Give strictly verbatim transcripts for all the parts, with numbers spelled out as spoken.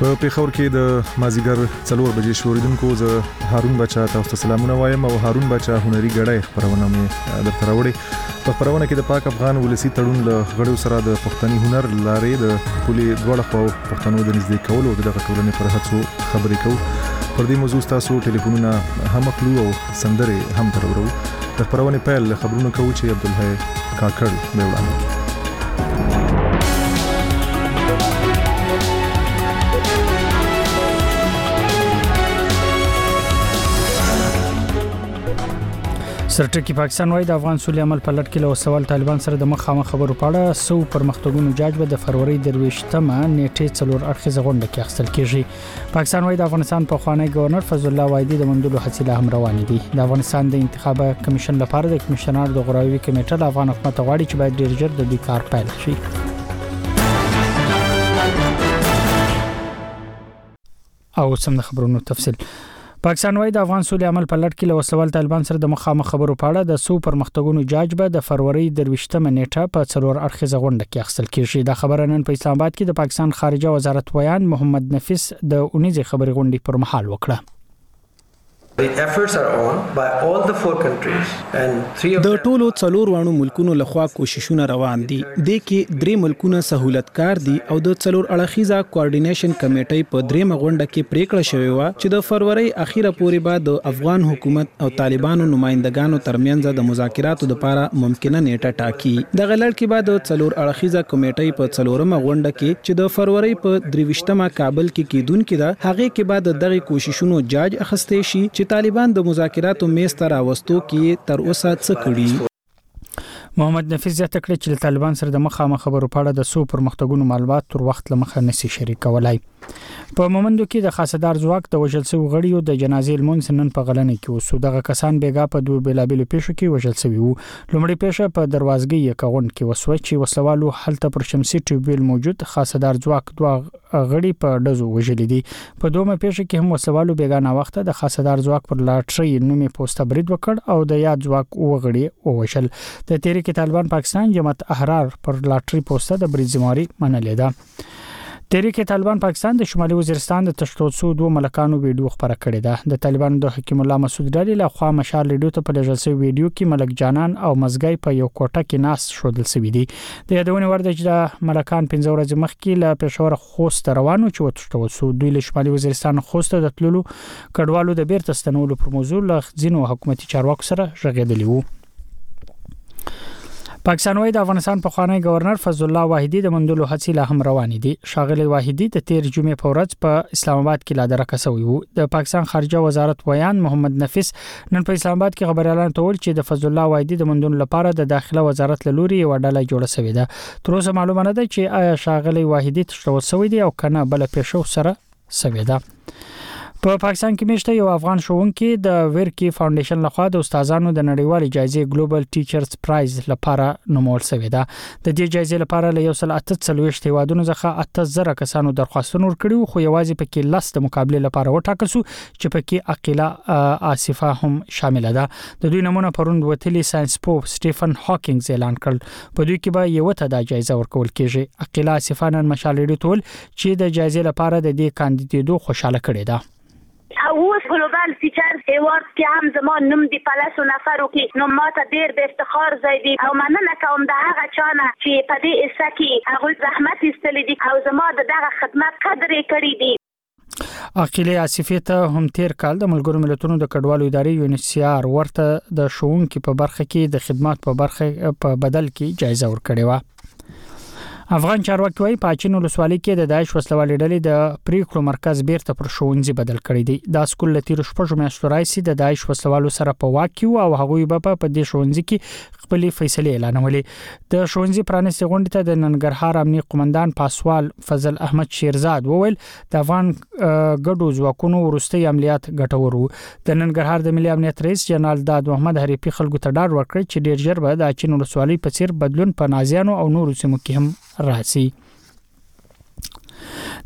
په پیښور کې د مازیګر څلور بجې شوریدونکو زه هارون بچا تاسو ته سلامونه وایم او هارون بچا هنري غړای خبرونه مې درته راوړې په خبرونه کې د پاک افغان ولسی تړون له غړو سره د پښتني هنر لارې د پولي دوړه خو پښتنو د نږدې کولو د دغه ټولنې پر هڅو خبرې کوو پر دې موضوع تاسو ټلیفونونه هم خپلو او سندري هم ترورو د خبرونه پیل خبرونه کوي چې عبدالحی کاکړ به وړاندې سرټکی پاکستان وای د افغان سولې عمل په لټ کې له سوال طالبان سره د مخامخ خبرو پاړه سو پرمختګونو جاج به د فروری درويشتمه نیټه څلور اړخیزه غونډه کې اخیستل کیږي پاکستان وای د افغانستان په خوانی گورنر فضل الله وایدی د مندلو حسیله هم روان دي د افغانستان د انتخابي کمیشن لپاره د کمیشنر د غړاوي کمیټه د افغان حکومت غواړي چې باید ډیر ژر د دې کار پیل شي او سم د خبرونو تفصیل پاکستان وای د افغان سولې عمل په لټ کې له وسوال طالبان سره د مخامخ خبرو پاړه د سو پرمختګونو جاج به د فروری درويشتمه نیټه په څلور اړخیزه غونډه کې اخیستل کیږي د خبره نن په اسلام آباد کې د پاکستان خارجه وزارت ویان محمد نفیس د اونیزه خبري غونډې پر مهال وکړه The efforts are on by all the four countries and three of د ټولو څلور وانو ملکونو لخوا کوششونه روان دي د کې درې ملکونه سہولتکار دي او د څلور اړخیزه کوارډینیشن کمیټې په درېمه غونډه کې پریکړه شوې و چې د فروری اخیره پورې بعد د افغان حکومت او طالبانو نمائندګانو ترمنځ د مذاکراتو لپاره ممکنه نیټه ټاکي د غلړ کې بعد د څلور اړخیزه کمیټې په څلورمه غونډه کې چې د فروری په درويشتمه کابل کې کیدونکې ده هغه کې بعد دغه کوششونو جاج اخستې شي چې طالبان د مذاکراتو میز ته راوستو کې تر اوسه څه کړي محمد نفیس زیاته کړی چې طالبان سره د مخامخ خبرو پاړه د سو پرمختګونو معلومات تر وخت لمخه نشي شریکولای په مومندو کې د خاصدار ځواک د وژل شوی غړیو د جنازې المنس نن په غلنې کې وسو دغه کسان بیګا په دوه بلابل پیښو کې وژل شوی وو لومړی پیښه په دروازګي یکون کې وسو چې وسوالو حالت پر شمسي ټیوبل موجود خاصدار ځواک دوه غړي په دزو وژل دي په دومره پیښه کې هم وسوالو بیګا وخت د خاصدار ځواک پر لاټري نومي پوسټ برید وکړ او د یاد ځواک وغړي ووشل د تحریک طالبان پاکستان جماعت احرار پر لاټري پوسټه د بریزماري منلې ده تحریک طالبان پاکستان د شمالي وزیرستان د تشتوڅو دوه ملکانو ویډیو خبره کړې ده د طالبانو د حکیم الله مسعود ډالي له خوا مشال ریډیو ته په لږه سوي ویډیو کې ملک جانان او مزګای په یو کوټه کې ناس شودل سوي دي د یادونه ورده چې د ملکان پنځه ورځې مخکې له پېښور خوست روانو چې وتشتوڅو دوی له شمالي وزیرستان خوست د تللو کډوالو د بیرته ستنولو پر موضوع له ځینو حکومتي چارواکو سره ژغېدلی وو پاکستان وای د افغانستان په خوانی گورنر فضل الله وایدی د مندلو حسیله هم روان دي شاغلی وایدی د تیر جمعې په ورځ په اسلام آباد کې لا درکه شوی وو د پاکستان خارجه وزارت ویان محمد نفیس نن په اسلام آباد کې خبر اعلان تول چې د فضل الله وایدی د مندلو لپاره د داخله وزارت لوري یو ډله جوړه شوې ده تر اوسه معلومه نه ده چې آیا شاغلی وایدی تشول شوی دی او کنه بل پېښو سره شوی ده په پاکستان کې مشته یو افغان شوونکي د ورکی فاونډیشن لخوا د استادانو د نړیوال جایزې ګلوبل ټیچرز پرایز لپاره نومول شوی ده د دې جایزې لپاره له یو سل اته څلويشت هیوادونو څخه اته زره کسانو درخواستونه ورکړي خو یوازې پکې لس د مقابله لپاره وټاکل شو چې پکې عقیله آصفه هم شامل ده د دوی نمونه پروند وتلی ساينس پو سټيفن هاکینګز اعلان کړ په دوی کې به یو ته د جایزه ورکول کیږي عقیله آصفه نن مشالې ټول چې د جایزې لپاره د دې کاندیدېدو خوشاله کړي ده اوس ګلوبال ټیچرز ایوارډ کې هم زمون نوم دی په لاسو نفرو کې نو ماته ډیر د افتخار ځای دی او مننه کوم د هغه چانه چې په دې اسا کې هغه زحمت ایستلی دي او زما دغه خدمت قدر کړی دی عقیله آصفه ته هم تیر کال د ملګرو ملتونو د کډوالو ادارې یونیسیار ورته د شوونکو په برخه کې د خدمات په برخه په بدل کې جایزه ورکړې و افغان چارواکي وايي پاچین ولسوالۍ کې د داعش وسلوالې ډلې د پریکړو مرکز بیرته پر شونځي بدل کړی دی دا سکول لتیر شپږ میاشتو راځي د داعش وسلوالو سره په واکیو او هغوی به په دې شونځي کې خپل فیصله اعلانولې د شونځي پرانیستي غونډې ته د ننګرهار امنیه قومندان پاسوال فضل احمد شیرزاد وویل د افغان ګډو ځواکونو ورستي عملیات ګټور وو د ننګرهار د ملي امنیت رئیس جنرال داد محمد حریفي خلکو ته ډاډ ورکړ چې ډیر ژر به د اچین ولسوالۍ په څیر بدلون په نازیانو او نورو سیمو کې هم راسي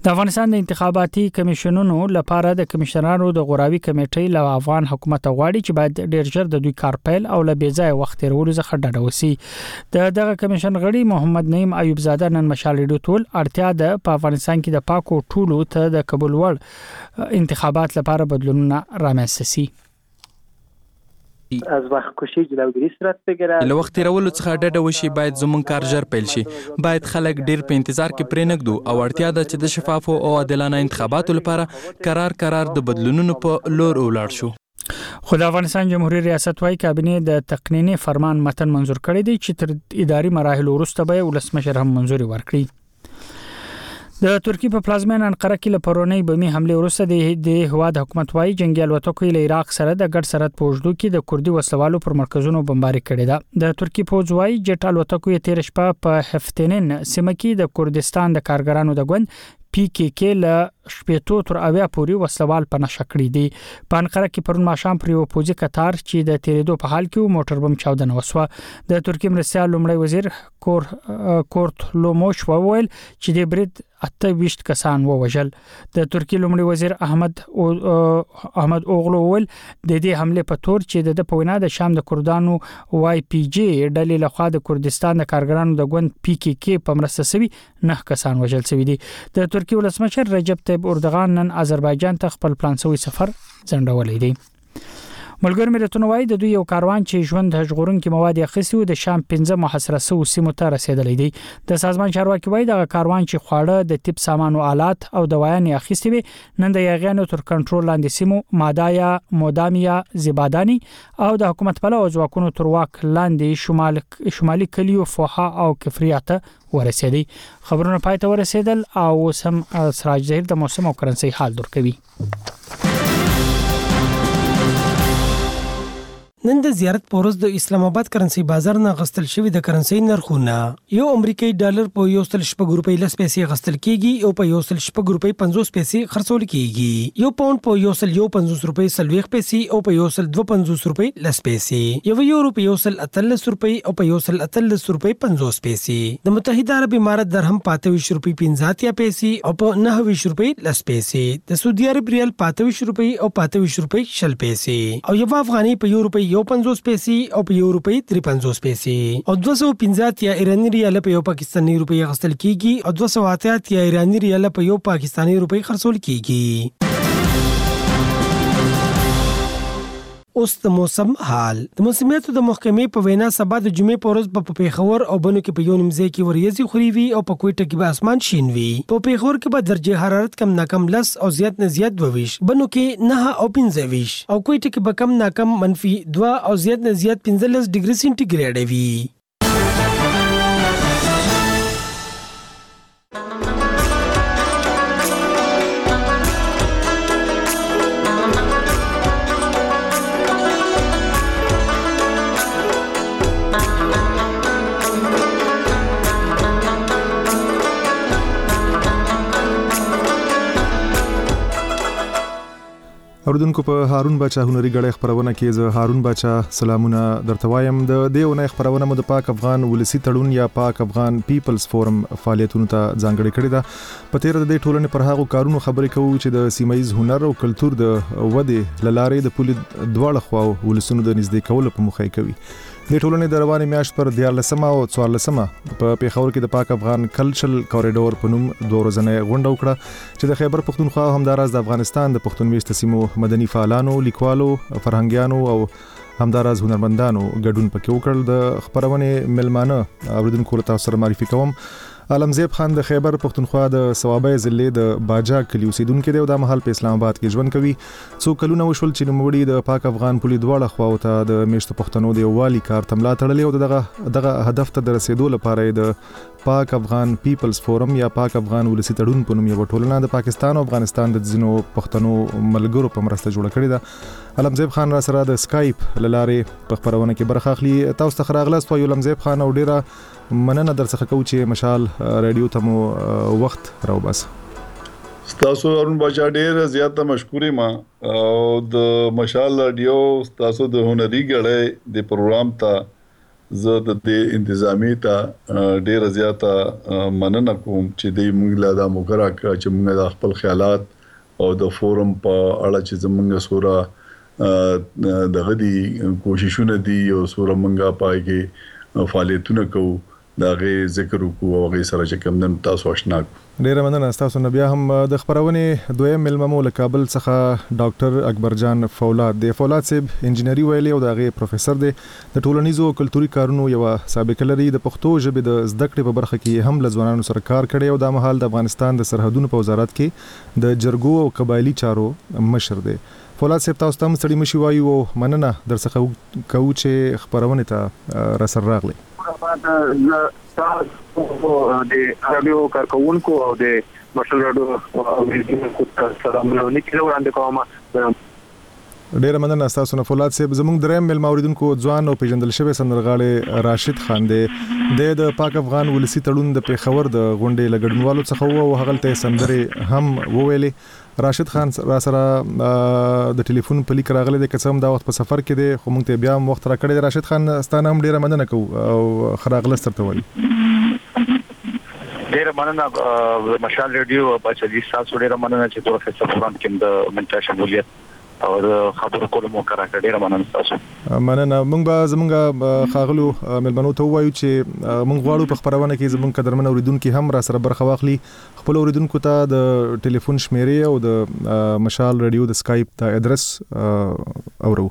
د افغانستان د انتخاباتي کمیشنونو لپاره د کمشنرانو د غوراوي کمیټې له افغان حکومت غواړي چې باید ډیر ژر د دوی کار پیل او له بیځای وخت تیرولو څخه ډډه وسی. د دغه کمیشن غړي محمد نعیم ایوب زاده نن مشالېدو ټول اړتیا ده په افغانستان کې د پاکو ټولو ته د قبول وړ انتخابات لپاره بدلونونه رامنځته شي. از وقت کشی جلوگیری صورت بگیره. له وخت تیرولو څخه ډډه وشي، باید زموږ کار ژر پیل شي. باید خلک ډیر په انتظار کې پرې نږدو او اړتیا ده چې د شفافو او عادلانه انتخاباتو لپاره قرار قرار د بدلونونو په لور ولاړ شو. خو د افغانستان جمهوریت ریاست وايي کابینه د تقنینی فرمان متن منزور کړی دی چې تر اداري مراحل وروسته به ولسمشر هم منزوري ورکړي. د ترکی په پلازمین انقره کې له پرونی بمی حمله وروسته د هواد حکومت وايي جنگي الوتکو له عراق سره د ګډ سرحد په وجود کې د کوردي وسلوالو پر مرکزونو بمباري کړې ده. د ترکی فوج وايي جټ الوتکو یې تیر شپه په هفتنن سیمه کې د کوردستان د کارګرانو د ګوند پی کې کې له شپېتو تر اویا پورې وسلوال په نشه کړی دي. په انقره کې پرون ماښام پر یو پوځي قطار چې د تیریدو په حال کې موټر بم چاودنه وسوه. د ترکی مرستیال لومړی وزیر کور کورت لوموش وویل چې د برید اته ویشت کسان ووژل. د ترکی لومړي وزیر احمد او احمد اوغلو ول د دې حمله په تور چې د پوینا د شام د کردانو وای پی جی ډلې لخوا د کردستان د کارګرانو د ګوند پی کې کې په مرسته سوي نه کسان وژل شوي دي. د ترکی ولسمشر رجب طیب اردوغان نن آذربایجان ته خپل پلانسوي سفر ځنډولی دی. ملګر ملتونه وايي د دوی یو کاروان چې ژوند ژغورونکي مواد اخیستي و د شام پنځه محاصره سو سیمو ته رسیدلی دی. د سازمان چارواکي وايي د کاروان چې خواړه د طب سامان او آلات او دوايانې اخیستي وي نن د یاغیانو تر کنټرول لاندې سیمو مادایا مودامیا زیبادانی او د حکومت په لور ځواکونو تر واک لاندې شمال شمالي کلیو فوها او کفریات ورسېدي. خبرونه پای ته ورسېدل او سم سراج ظهیر د موسم او کرنسي حال درکوي. نن د زیارت پورز د اسلام آباد کرنسي بازار نه غستل شوی د کرنسي نرخونه یو امریکایي ډالر په یو سل شپږ روپۍ لس پیسې غستل کیږي او په یو سل شپږ روپۍ پنځوس پیسې خرڅول کیږي. یو پاوند په یو سل یو پنځوس روپۍ سلويخ پیسې او په یو سل دوه پنځوس روپۍ لس پیسې. یو یورو په یو سل اتلس روپۍ او په یو سل اتلس روپۍ پنځوس پیسې. د متحده عرب امارات درهم پاته ویش روپۍ پنځه پیسې او په نهه ویش روپۍ لس پیسې. د سعودي عرب ریال پاته ویش روپۍ او پاته ویش روپۍ شل پیسې او یو افغاني په یو روپۍ یو پنځوس پیسې او په یو روپۍ درې پنځوس پیسې او دوه سوه پنځه یا ایراني ریال په یو پاکستاني روپۍ غستل کیږي او دوه سوه اته یا ایراني ریال په یو پاکستاني روپۍ خرڅول کیږي. اوس د موسم حال. د موسمیاتو د محکمې په وینا سبا د جمعې په ورځ په پیښور او بنو کې په یو نیمځای کې وریځي خوري وي او په کوټه کې به اسمان شین وي. په پیښور کې به درجه حرارت کم ناکم لس او زیات نه زیات دوه ویش، بنو کې نه او پنځه ویش او کوټه کې به کم ناکم منفي دوه او زیات نه زیات پنځلس ډیګري سنټیګریډ وي. اوردونکو په هارون باچا هنري غړې خبرونه کې زه هارون باچا سلامونه درته وایم. د دیونه خبرونه مو د پاک افغان ولسی تړون یا پاک افغان پیپلز فورم فعالیتونو ته ځانګړي کړی ده. په تیر د دې ټولنې پر هغه کارونو خبرې کوو چې د سیمایي هنر او کلچر د ودې لارې د پولی دواړه خواو ولسونو د نږدې کولو په مخه کوي. د ټولنې د رواني میاشت پر دیارلسمه او څوارلسمه په پیښور کې د پاک افغان کلچرل کوریډور په نوم دوه ورځې غونډه وکړه چې د خیبر پښتونخوا همداراز د افغانستان د پښتون میشت سیمو مدني فعالانو، لیکوالو، فرهنګیانو او همداراز هنرمندانو ګډون پکې وکړل. د خبرونه ملمانه اوریدونکو له تاسو سره معرفي کوم. علمزیب خان د خیبر پښتونخوا د ثوابه ضلع د باجا کلی اوسیدونکو دی او د محل په اسلام آباد کې ژوند کوي. څو کلونه وشول چې نوموړي د پاک افغان پولی دواړه خواو ته د میشتو پښتنو د یووالي کار تملا تړلې او دغه دغه هدف ته د رسیدو لپاره د پاک افغان پیپلز فورم یا پاک افغان ولسی تړون په نوم یو ټولنه د پاکستان او افغانستان د ځینو پښتنو ملګرو په مرسته جوړه کړې ده. علمزیب خان را سره د سکایپ لاره په خبرونه کې برخه اخلي. تاسو ته خراغلاست وایو علمزیب خان او ډیره مننه در څخه کوم چې مشال رادیو ته مو وخت راو بس. تاسو هارون باچا ډیر زیاته مشکورې ما او د مشال رادیو تاسو د هنري غړې د پروګرام ته زه د دې انتظامی ته ډیر زیاته مننه کوم چې د موږ له د مقرره چې موږ د خپل خیالات او د فورم په اړه چې زموږ سوره د غدي کوششونه دي او سوره موږ پای کې فعالیتونه کوو دا غي ذکر وکړو او غي سره چې کوم نن تاسو آشنا ډیر مننه تاسو نه بیا هم د خبرونه دویم ملممو له کابل څخه ډاکټر اکبر جان فولاد دی. فولاد صاحب انجینری ویلي او د غي پروفیسور دی د ټولنیزو کلتوري کارونو یو سابقه لري د پښتو ژبې د زده کړې په برخه کې هم له ځوانانو سره کار کړي او د مهال د افغانستان د سرحدونو په وزارت کې د جرګو او قبایلی چارو مشر دی. فولاد صاحب تاسو ته ستړي مشي وایو مننه درڅخه کوو چې خبرونه ته را سره راغلي. د رادیو کارکونکو او د مشر رادیو اوریدونکو ته سلامونه لیکل وړاندې کوم. ډیر مننه تاسو نه فولاد صاحب. زموږ دریم مل اوریدونکو ځوان او پیژندل شوی سندرغاړي راشد خان دی د پاک افغان ولسی تړون د پیښور د غونډې لګډنوالو څخه او هغه ته سندره هم وویلې. راشد خان را سره د ټلیفون په لیک راغلی د قسم دا وخت په سفر کې دی خو موږ ته بیا وخت را کړی. راشد خان ستانه هم ډیره مننه کوو او خراغله سترته وایي. ډیره مننه مشال ریډیو بچی تاسو ډیره مننه چې پروفیسور پروګرام کې د منټا شمولیت او خبرو کولو مو کړه. ډیره مننه تاسو. مننه. موږ به زمونږ خاغلو ملمنو ته وایو چې موږ غواړو په خبرونه کې زمونږ قدرمن اوریدونکو هم را سره برخه واخلي. خپل اوریدونکو ته د ټلیفون شمیرې او د مشال ریډیو د سکایپ د ادرس اورو.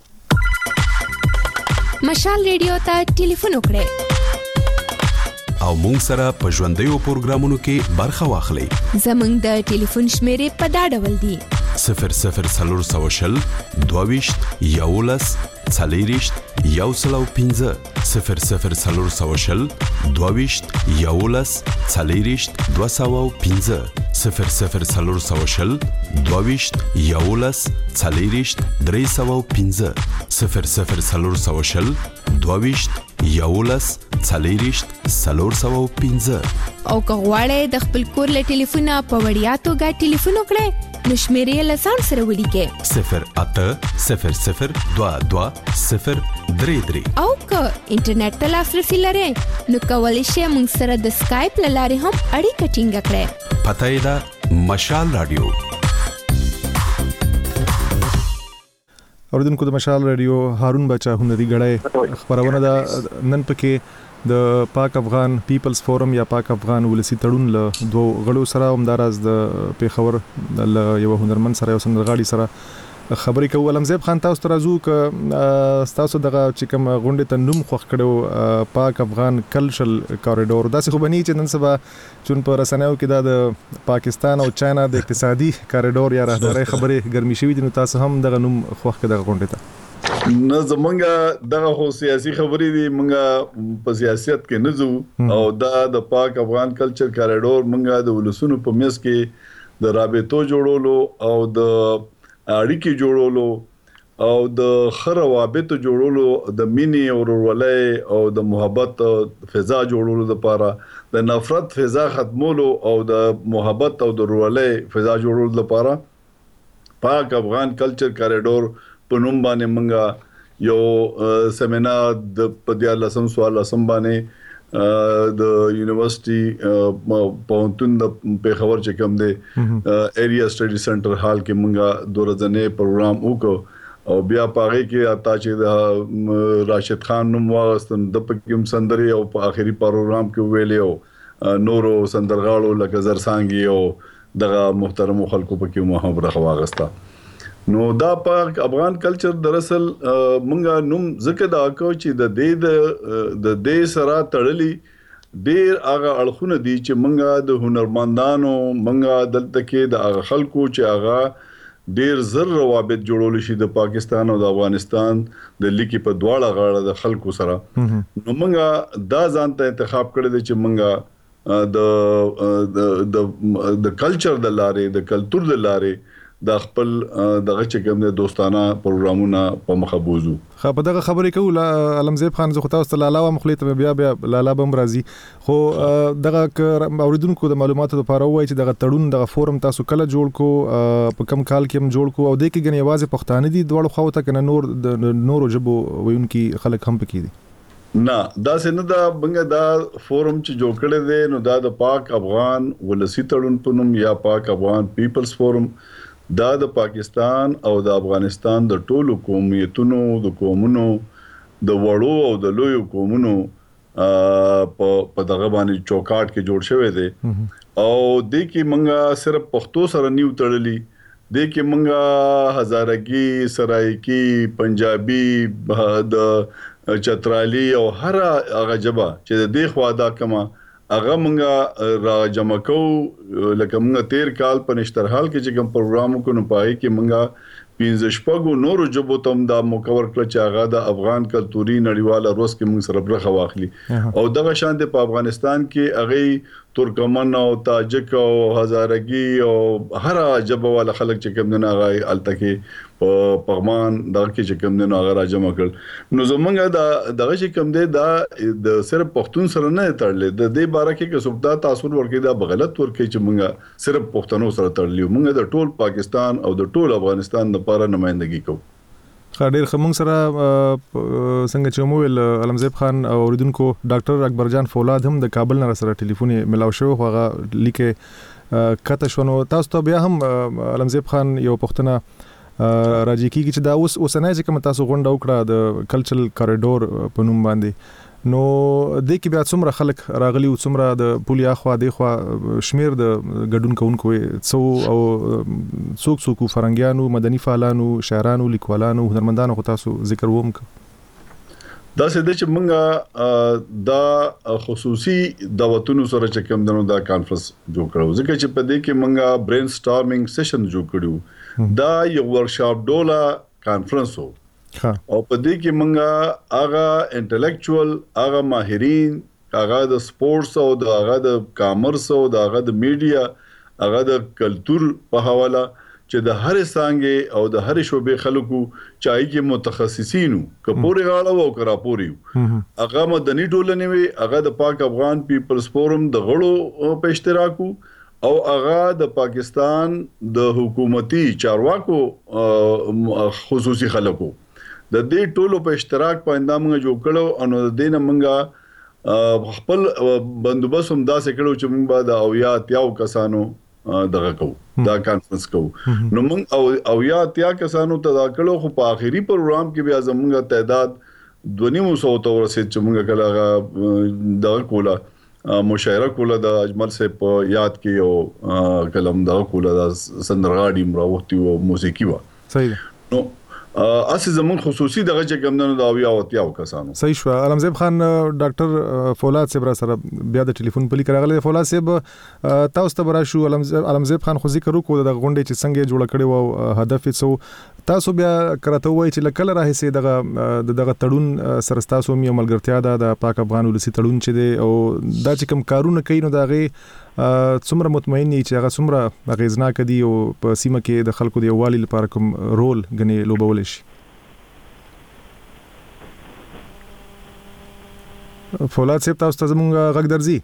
مشال ریډیو ته ټلیفون وکړئ او مونږ سره په ژوندۍ پروګرامونو کې برخه واخلئ. زمونږ د ټلیفون شمیرې په دا ډول دي: صفر صفر څلور سوه شل دوهویشت یولس څلېرویشت یو سل او پنځه صفر صفر څلور سوه شل دوهویشت یولس څلېرویشت دوه سوه او پنځه صفر صفر څلور سوه شل دوهویشت یولس څلېرویشت درې سوه او پنځه صفر صفر څلور سوه شل دوهویشت یولس څلېرویشت څلور سوه او پنځه. او که غواړئ د خپل کور له ټلیفونه په وړیا توګه ټلیفون وکړئ نو شمیرې له ځان سره ولیکئ: صفر اته صفر صفر دوه دوه صفر درې درې. او که انټرنیټ ته لاسرسي لرئ نو کولی شئ موږ سره د سکایپ له لارې هم اړیکه ټینګه کړئ. پته یې ده مشال رادیو. اوریدونکو د مشال رادیو هارون بچا هنري غړای خبرونه دا نن پکې د پاک افغان پیپلز فورم یا پاک افغان ولسی تړون له دوه غړو سره همدارز د پیښور له یو هنرمن سره یو سندرغاړي سره خبرې کوو. علمزیب خان تاسو ته راځو ک تاسو دغه چې کوم غونډه ته نوم خوښ کړو پاک افغان کلچرل کاریډور داسې خو بنی چې نن سبا چون په رسنیو کې د پاکستان او چاینا د اقتصادي کاریډور یا راهداري خبرې ګرمي شوې دي نو تاسو هم دغه نوم خوښ کړه دغه غونډه ته. نه زمونږه دغه خو سیاسي خبرې دي مونږه په سیاست کې نه ځو او دا د پاک افغان کلچر کاریډور مونږه د ولسونو په میس کې د رابطو جوړولو او د اړیکې جوړولو او د خره وابط جوړولو د مینې او ورولۍ او د محبت فضا جوړولو لپاره د نفرت فضا ختمولو او د محبت او د ورولۍ فضا جوړولو لپاره پاک افغان کلچر کاریډور په نوم باندې منګه یو سیمینار د پدیا لسم سوال لسم باندې د یونیورسيټي پونتون د پیښور چې کوم دی ایریا سټډي سنټر هال کې منګه دوه ورځې پروګرام وکړو او بیا پاره کې اتا چې د راشد خان نوم واغستن د پکیم سندري او په اخري پروګرام کې ویلو نورو سندرغاړو لکه زرسانګي او دغه محترم خلکو پکې محبره واغستا. نو دا پاک افغان کلچر دراصل مونږه نوم ځکه دا کو چې د دې د دې سره تړلي ډېر هغه اړخونه دي چې مونږه د هنرمندانو مونږه دلته کې د هغه خلکو چې هغه ډېر زر روابط جوړول شي د پاکستان او د افغانستان د لیکي په دواړه غاړه د خلکو سره نو مونږه دا ځانته انتخاب کړی دی چې مونږه د د د کلچر د لارې د کلچر د لارې د خپل دغه چې کوم د دوستانه پروګرامونه په مخه بوزو. خو په دغه خبرې کوله علمزیب خان زه خو تاسو ته لاله مخلیته بیا بیا لاله بم راځي خو دغه اوریدونکو د معلوماتو لپاره وایي چې دغه تړون دغه فورم تاسو کله جوړ کو په کم کال کې هم جوړ کو او د کې غني आवाज پښتانه دي دوړو خو ته کنه نور د نورو جبو وینکي خلک هم پکې دي. نه دا څنګه دا بنګ دا فورم چې جوړ کړی دی نو دا د پاک افغان ولسی تړون په نوم یا پاک افغان پیپلز فورم دا د پاکستان او د افغانستان د ټولو قومیتونو د قومونو د وړو او د لویو قومونو په په دغه باندې چوکاټ کې جوړ شوی دی او د کې منګه صرف پښتو سره نیو تړلی د کې منګه هزارګي سرایکی پنجابي د چترالی او هر هغه جبا چې د دې خوا دا کما هغه مونږه را جمع کو لکه مونږه تیر کال په نشترحال کې چې کوم پروګرام کو نه پای کې مونږه پینځه شپږو نورو جبو تم دا مکور کړ چې هغه د افغان کلتوري نړیواله روز کې مونږ سره برخه واخلي او دغه شان د په افغانستان کې هغه ترکمن او تاجک او هزارګي او هر جبو والا خلک چې کوم نه هغه التکه په پغمان دغه کې چې کوم نه هغه راجمع کړ نو زمونږ دا دغه چې کوم دی دا د صرف پښتون سره نه تړلې د دې باره کې که سبدا تاثیر ورکې دا بغلط ورکې چې مونږه صرف پښتنو سره تړلې مونږ د ټول پاکستان او د ټول افغانستان لپاره نمائندګي کوو خاطر خمون سره څنګه چې مویل علمزیب خان اوریدونکو ډاکټر اکبر جان فولاد هم د کابل نه سره ټلیفون ملاو شو هغه لیکه کته شونو تاسو ته بیا هم علمزیب خان یو پښتنه راځي کیږي چې دا اوس اوسنۍ چې کوم تاسو غونډه وکړه د کلچرل کاریډور په نوم باندې نو د کې بیا څومره خلک راغلي او څومره د پولیا خوا د خوا شمیر د ګډون کوونکو څو او څوک څوک فرنګیانو مدني فعالانو شاعرانو لیکوالانو هنرمندانو خو تاسو ذکر ووم دا څه د چې مونږه دا خصوصي دعوتونو سره چې کوم دنو دا کانفرنس جوړ کړو ځکه چې په دې کې مونږه برین سټارمینګ سیشن جوړ کړو دا یو ورکشاپ ډولا کانفرنس وو او په دې کې مونږه هغه انټلیکچوال هغه ماهرین هغه د سپورتس او د هغه د کامرس او د هغه د میډیا هغه د کلچر په حواله چې د هر څنګه او د هر شوبې خلکو چای کې متخصصینو کپوري غاړه او کرا پوری هغه مدني ټولنې وي هغه د پاک افغان پیپلز فورم د غړو په اشتراکو او هغه د پاکستان د حکومتي چارواکو خصوصي خلکو د دې ټولو په اشتراک باندې موږ جوړ کړو او د دې نه موږ خپل بندوبست هم داسې کړو چې موږ به د اویا تیاو کسانو دغه کو دا کانفرنس کو نو موږ او اویا تیا کسانو ته دا کړو خو په اخیری پروګرام کې بیا زموږه تعداد دونی مو سو تو ورسېد چې موږ کله دا کولا مشاعره کوله د اجمل سے په یاد کې او کلم دا کوله د سندرغاړي مراوتی او موسیقي وا صحیح نو اسی زمون خصوصي دغه چې کمندونو دا اویا او تیاو کسانو صحیح شو علمزیب خان ډاکټر فولاد صاحب سره بیا د ټلیفون پلی کراغله فولاد صاحب تاسو ته برا شو علمزیب خان خو ذکر وکړو د غونډې چې څنګه جوړ کړي او هدف یې څه تاسو بیا کرته وای چې لکه راهسي دغه دغه تړون سره تاسو مې ملګرتیا ده د پاک افغان ولسی تړون چې دی او دا چې کوم کارونه کوي نو دغه څومره مطمئن دي چې هغه څومره غیزناک دي او په سیمه کې د خلکو د یووالي لپاره کوم رول غني لوبول شي فولاد صاحب تاسو ته زموږ غږ درځي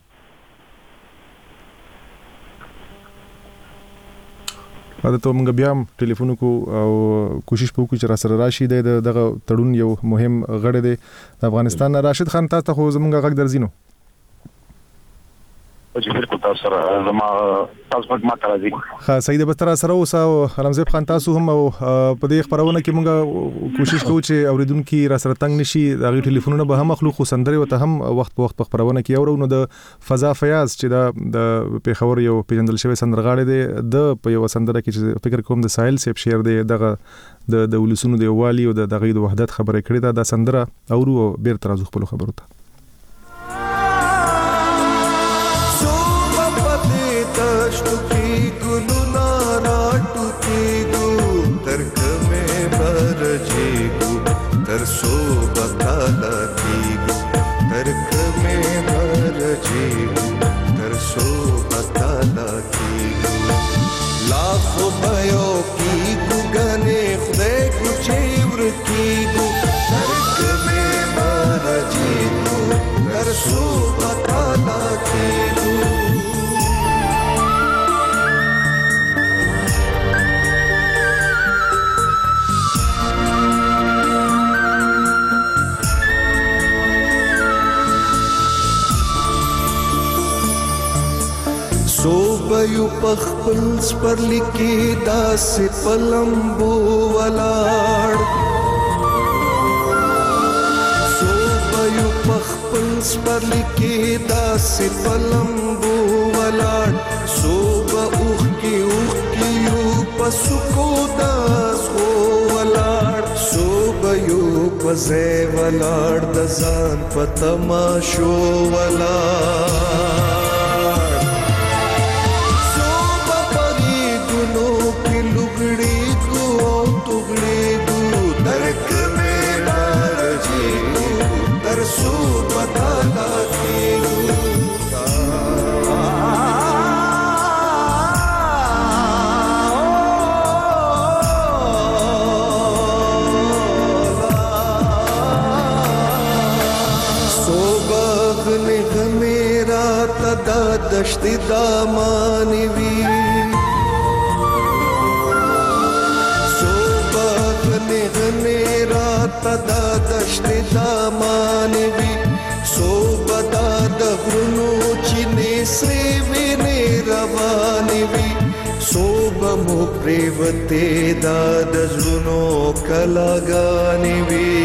دا ته موږ بیا ټلیفون کو او کوشش وکړو چې را سره راشي د دغه تړون یو مهم غړی دی د افغانستان راشد خان تاسو خو زموږ غږ درځي نو چې بالکل تاسو سره زما تاسو په ماته راځي ها سید بستر سره اوس او علمزیب خان تاسو هم په دې خبرونه کې موږ کوشش کوو چې اوریدونکو را سره تنگ نشي د ټلیفونونو به هم مخلوق سندري وته هم وخت په وخت په خبرونه کې اورو نو د فضا فیاض چې د پیښور یو پیژندل شوی سندرغاړي دی د په یو سندره کې چې فکر کوم د ساحل سیب شعر دی دغه د د ولسونو د یووالي او د دغه د وحدت خبره کړې ده د سندره اورو بیر ترازو خپل خبرو ته सो बताला कीगु तरक में भर जीगु तर सो बताला कीगु लाखों भयो कीगु गने खुदे कुचेवर कीगु तरक में भर जीगु तर सो बताला कीगु بيو پخپل سپرلی کې داسې پلمبو ولاړ سو بيو پخپل سپرلی کې داسې پلمبو ولاړ سو به اوخ کې اوخ کې یو پسو کو داس خو ولاړ سو بيو پزې ولاړ د ځان په تماشو ولاړ सो बता मेरा तदा दश्ती दामानवी मेरा तदा दश्ती दामानवी सो बदा दगुनो चिने श्रेविने रवानवी सो बमो प्रेवते दाद जुनो कलागानवी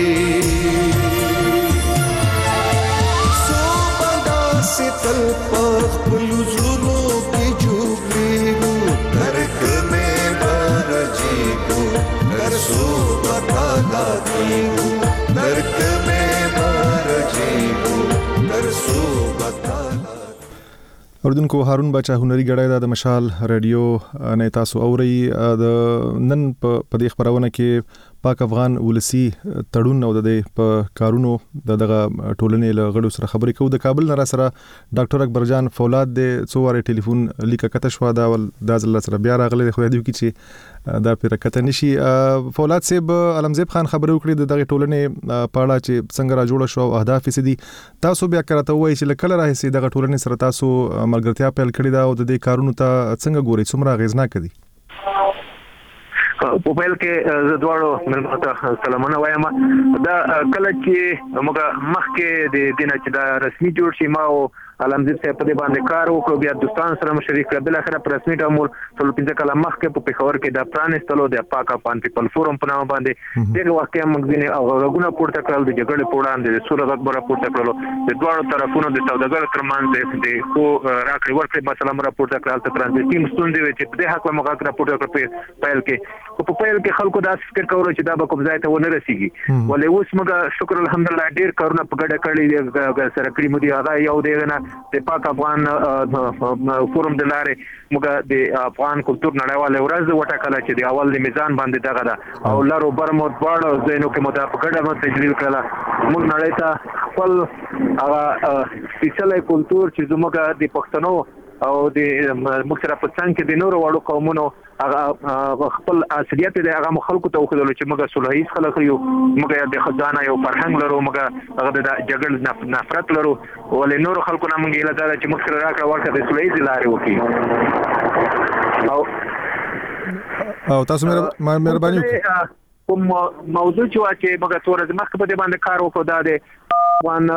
सो बदा से तल पख पुलुजुनो की जुगलीगु तर्क में बरजीगु सो बता दातीगु तर्क में बरजीगु कर सो बता اردوونکو هارون بچا هنري غړای د مشال رادیو نه تاسو اوري د نن په دې خبرونه کې پاک افغان ولسی تړون او د په کارونو دغه ټولنې له غړو سره خبرې کوو د کابل نه سره ډاکټر اکبر جان فولاد د څواره ټلیفون لیکه کته شو دا ول د ځل سره بیا راغلی خو دې کی چې دا پر کته نشي فولاد صاحب علمزیب خان خبرو کړې د دغه ټولنې پاړه چې څنګه را جوړ شو اهداف سي دي تاسو بیا کړته وای چې کله راځي دغه ټولنې سره تاسو ملګرتیا پیل کړې دا او د دې کارونو ته څنګه ګوري څومره غیزناک دي په پیل کې زدوړو ملګرو سلامونه وایم دا کله چې موږ مخکې د دینه چې دا رسمي جوړ شي ما او علمزیب صاحب په دې باندې کار وکړو بیا دوستان سره مشرک کړ بل اخر پر رسمي ډول ټول پنځه کله مخکې په پیښور کې د پرانستلو د پاک افغان پیپل فورم په نامه باندې دغه واقعیا موږ دینه او غوونه پورته کړل د جګړې په وړاندې د سولې غږ بره پورته کړل د دوه طرفونو د سوداګرو ترمنځ د خو راکړې ورکړې مثلا مره پورته کړل ته ترانزیټي مستوندې چې په دې حق موږ راکړه پورته کړ پیل کې په پیل کې خلکو دا فکر کولو چې دا به کوم ځای ته ونه رسیږي ولې اوس موږ شکر الحمدلله ډیر کارونه په ګډه کړی سره کړی مو دی هغه یو دی نه د پاک افغان فورم د لارې موږ د افغان کلچر نړیواله ورځ وټاکله چې د اول د میزان باندې دغه ده او لارو برمو دواړو ځینو کې متفق ګډه تجلیل کړله موږ نړۍ ته خپل هغه سپیشل کلچر چې زموږ د پښتنو او د موږ سره په څنګه کې د نورو وړو قومونو هغه خپل اصليت د هغه خلکو ته وخدل چې موږ صلحي خلک یو موږ د خدانه یو فرهنګ لرو موږ هغه د جګړې نفرت لرو ولې نور خلکو نه موږ اله دا چې موږ سره راکړه ورکړه د صلحي لارې وکړي او او تاسو مهرباني وکړئ کوم موضوع چې موږ تور د مخکې په دې باندې کار وکړو دا د وان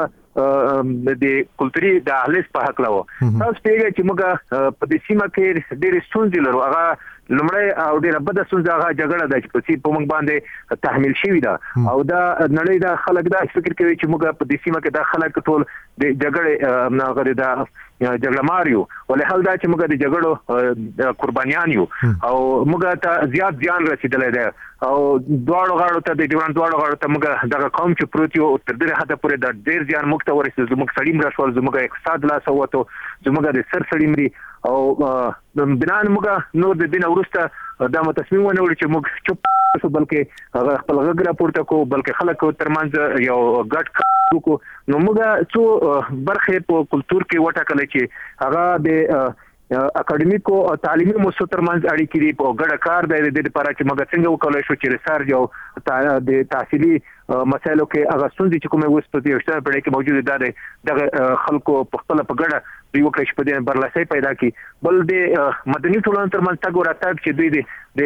د کلتوري د اهلیت په حق لاو تاسو پیږئ چې موږ په دې سیمه کې ډېر ستونزې لرو هغه لمړی او ډېر بد ستونزه هغه جګړه ده چې په سي په موږ باندې تحمیل شوې ده او دا نړۍ دا خلک دا فکر کوي چې موږ په دې سیمه کې دا خلک ټول د جګړې نه غړي دا جګړه ماریو ولې حال دا چې موږ د جګړو قربانیان یو او موږ ته زیات ځان رسیدلې ده او دواړو غاړو ته د ډیورن دواړو غاړو ته موږ دغه قوم چې پروت یو تر دې حد پورې د ډیر ځان موږ ته ورسېږي زموږ سړی مړ شو زموږ اقتصاد لا سوته زموږ د سر سړی مړي او بنان موږ نور د دین ورسته دا تصمیم ونیول چې موږ چوپ شو بلکې خپل غږ راپورته کو بلکې خلک ترمنځ یو ګډ کار کو نو موږ څو برخه په کلچر کې وټاکل چې هغه د اکیډمیکو او تعلیمي مؤسسو ترمنځ اړیکې دی په ګډه کار دی د لپاره چې موږ څنګه وکولای شو چې ریسرچ او د تحصیلي مسایلو کې هغه ستونزې چې کومه وسپته یو شته په دې کې موجود ده د خلکو په خپل په ګډه یو کښ په دې برلاسي پیدا کی بل د مدني ټولنې ترمنځ تګ وراتګ چې دوی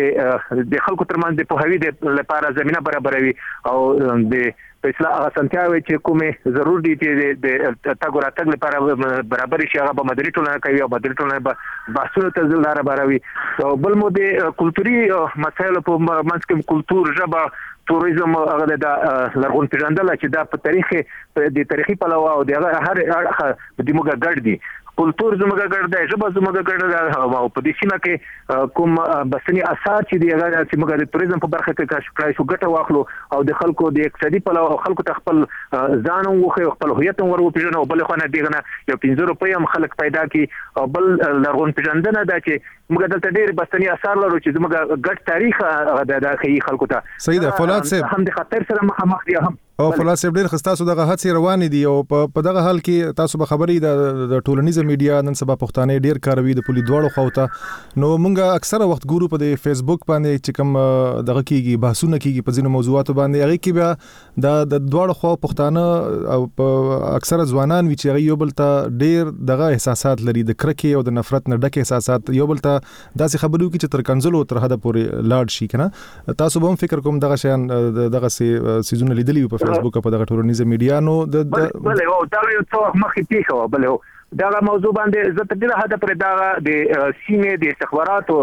د د خلکو ترمنځ د پوهاوی د لپاره زمينه برابروي او د په اصلاح هغه سنتیاوي چې کومه ضرور دي چې د تګ وراتګ لپاره برابر شي هغه په مدني ټولنه کوي او مدني ټولنه به بحثونه تنظیم لاره برابروي او بل مو د کلتوري مسایلو په منځ کې کلتور ژبه توریزم هغه د لرغون پیژندل چې دا په تاریخ د تاریخي پلوه او د هر اړخ د موږ ګډ دي کلتور زموږ ګډ دی ژبه زموږ ګډ ده او په دې سیمه کې کوم بسنی اثار چې دی هغه چې موږ د توریزم په برخه کې کاش کړای شو ګټه واخلو او د خلکو د اقتصادي پلوه او خلکو ته خپل ځان او خپل هویت ورو پیژنو بل خو نه دیغنه یو پنځه روپۍ هم خلک پیدا کی او بل لرغون پیژندنه ده چې موږ دلته ډېر بسنی اثار لرو چې زموږ ګډ تاریخ د داخلي خلکو ته صحیح ده فولاد صاحب هم د خطر سره مخامخ دي هم او فولاد صاحب ډېر خستاسو دغه هڅې روانې دي او په دغه حال کې تاسو به خبرې د ټولنیز میډیا نن سبا پښتانه ډېر کاروي د پولی دواړو خوته نو مونږ اکثره وخت ګورو په د فیسبوک باندې چې کوم دغه کیږي بحثونه کیږي په ځینو موضوعاتو باندې هغه کې بیا د دواړو خو پښتانه او په اکثره ځوانان وی چې یو بل ته ډېر دغه احساسات لري د کرکې او د نفرت نه ډک احساسات یو بل ته داسې خبرو کې چې تر کنزلو تر حد پورې لاړ شي کنه تاسو به هم فکر کوم دغه شیان دغه سیزونه لیدلی په فیسبوک په دغه ټولنیز میډیا نو د بل او دا یو څه مخې پیښه بل دا موضوع باندې زه تر دې حد پر دا د سیمې د استخباراتو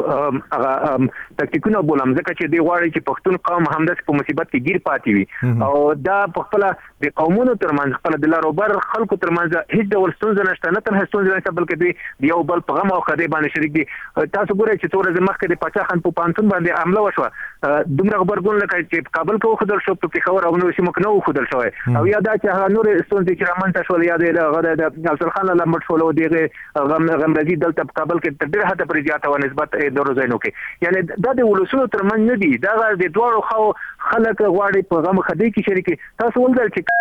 هغه تکتیکونه بولم ځکه چې دی غواړي چې پښتون قوم همداسې په مصیبت کې گیر پاتې وي او دا په خپل د قومونو ترمنځ خپل د لاروبر خلکو ترمنځ هیڅ ډول ستونزه نشته نه تنه ستونزه نشته بلکې دوی یو بل په غم او خدای باندې شریک دي تاسو ګورئ چې تور ځمخ کې د پاچا خان په پانتون باندې حمله وشوه دومره خبرګون لکه چې کابل کې خودل شو په خبر او نو سیمه کې نو خودل شوی او یا دا چې هغه نور ستونزې چې رامنځته شول یا د افضل خان لمبټ شول او دغه غم غمرازي دلته په کابل کې تر ډېر حد پورې زیاته و نسبت د روزینو کې یعنی دا د ولسونو ترمنځ نه دي دا د دوړو خو خلک غواړي په غم خدای کې شریک تاسو ولدل چې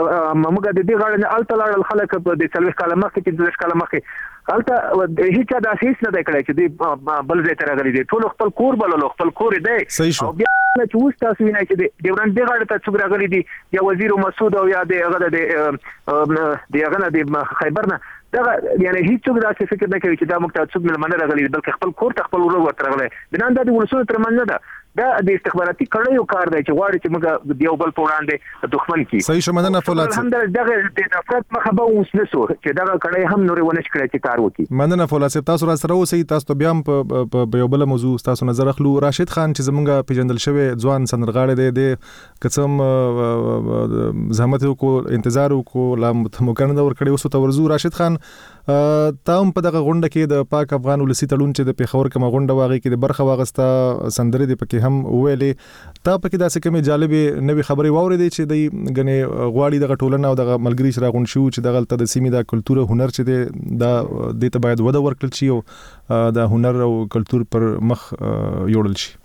موږ د دې غاړه نه التلال خلک په د څلوي کلمه کې چې د څلوي کلمه کې البته هیڅ دا هیڅ نه دی کړی چې دی بل ځای ته راغلي دي ټول خپل کور بلل خپل کور دی او بیا چې اوس تاسو وینئ چې د ډیورن دې غاړه ته څوک راغلي دي یا وزیر مسعود او یا د هغه د د هغه د خیبر نه دا یعنی هیڅ څوک دا فکر نه کوي چې دا موږ ته څوک ملمنه راغلي بلکې خپل کور ته خپل ورو ورته راغلي بنان د ولسونو ترمنځ نه ده دا د استخباراتي کړیو کار دی چې غواړي چې موږ دیو بل په وړاندې دښمن کی صحیح شمنه فولاد هم دغه د نفرت مخه به اوس نسو چې دا کړی هم نور ونه شکړي چې کار وکړي مننه فولاد صاحب تاسو را سره اوسئ تاسو بیا په یو بل موضوع تاسو نظر اخلو راشد خان چې زمونږ پیژندل شوی ځوان سندرغاړی دی د قسم زحمت کو انتظار کو لا متمکن دا ور کړی اوس ته ورزو راشد خان تاوم په دغه غونډه کې د پاک افغان ولسی تړون چې د پیښور کوم غونډه واغې کې د برخه واغستا سندرې د پکې هم ویلې تا پکې داسې کومې جالبې نوې خبرې واورېدې چې د غنې غواړي دغه ټولنه او دغه ملګری سره غون شو چې دغه تل د سیمې د کلچر او هنر چې دا د ته باید وده ورکړل شي او د هنر او کلچر پر مخ یوړل شي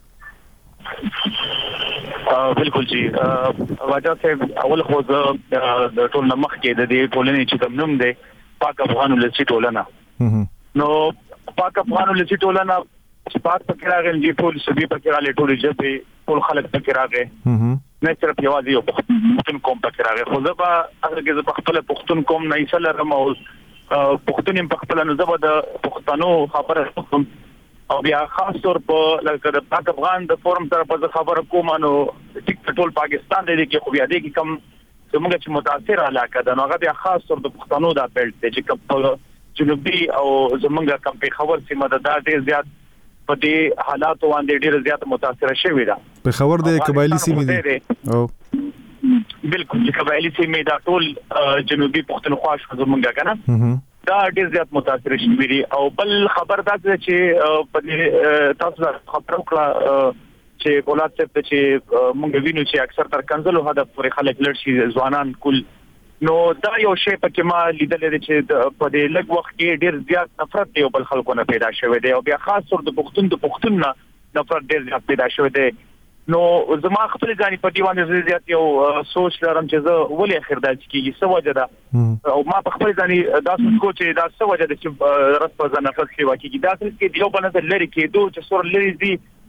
بالکل جی واجا صاحب اول خو د ټول مخ کې د دې ټولنې چې کوم نوم دی پاک افغان ولسی ټولنه نو پاک افغان ولسی ټولنه چې پاک پکې راغلی چې ټول سبي پکې راغلي ټول جبه ټول خلک پکې راغلي نه صرف یوازې یو پښتون قوم پکې راغلی خو زه به هغه کې زه خپل پښتون قوم نه ایسل رم او پښتون په خپل نه زبر د پښتنو خبره کوم او بیا خاص طور په لکه د پاک افغان د فورم طرف څخه خبره کوم نو ټیک ټول پاکستان دی کې خو بیا دی کې کم زموږ چې متاثر علاقه ده نو هغه بیا خاص طور د پښتنو دا بیلټ دی چې په جنوبي او زموږ کم په خبر سیمه ده دا ډیر زیات په دې حالات باندې ډیر زیات متاثر شوی ده په خبر د قبایلی سیمه دي او بالکل چې قبایلی سیمه دا ټول جنوبي پښتونخوا شو زموږ کنه دا ډیر زیات متاثر شوی دي او بل خبر دا چې په تاسو خبرو کړه چې بولات څه چې مونږ وینو چې اکثر تر کنزلو هدف پورې خلک لړشي ځوانان کول نو دا یو شی په کې ما لیدل دي چې په دې لږ وخت کې ډیر زیات نفرت یو بل خلکو نه پیدا شوی دی او بیا خاص طور د پښتون د پښتون نه نفرت ډیر زیات پیدا شوی دی نو زما خپل ځاني په دیوان زیات یو سوچ لرم چې زه ولې اخر دا چې څه وجه ده او ما په خپل ځاني دا سوچ چې دا څه وجه ده چې رس په ځان نفرت کې واقعي دا څه کې دیو باندې لري کې دوه چې سور لري دي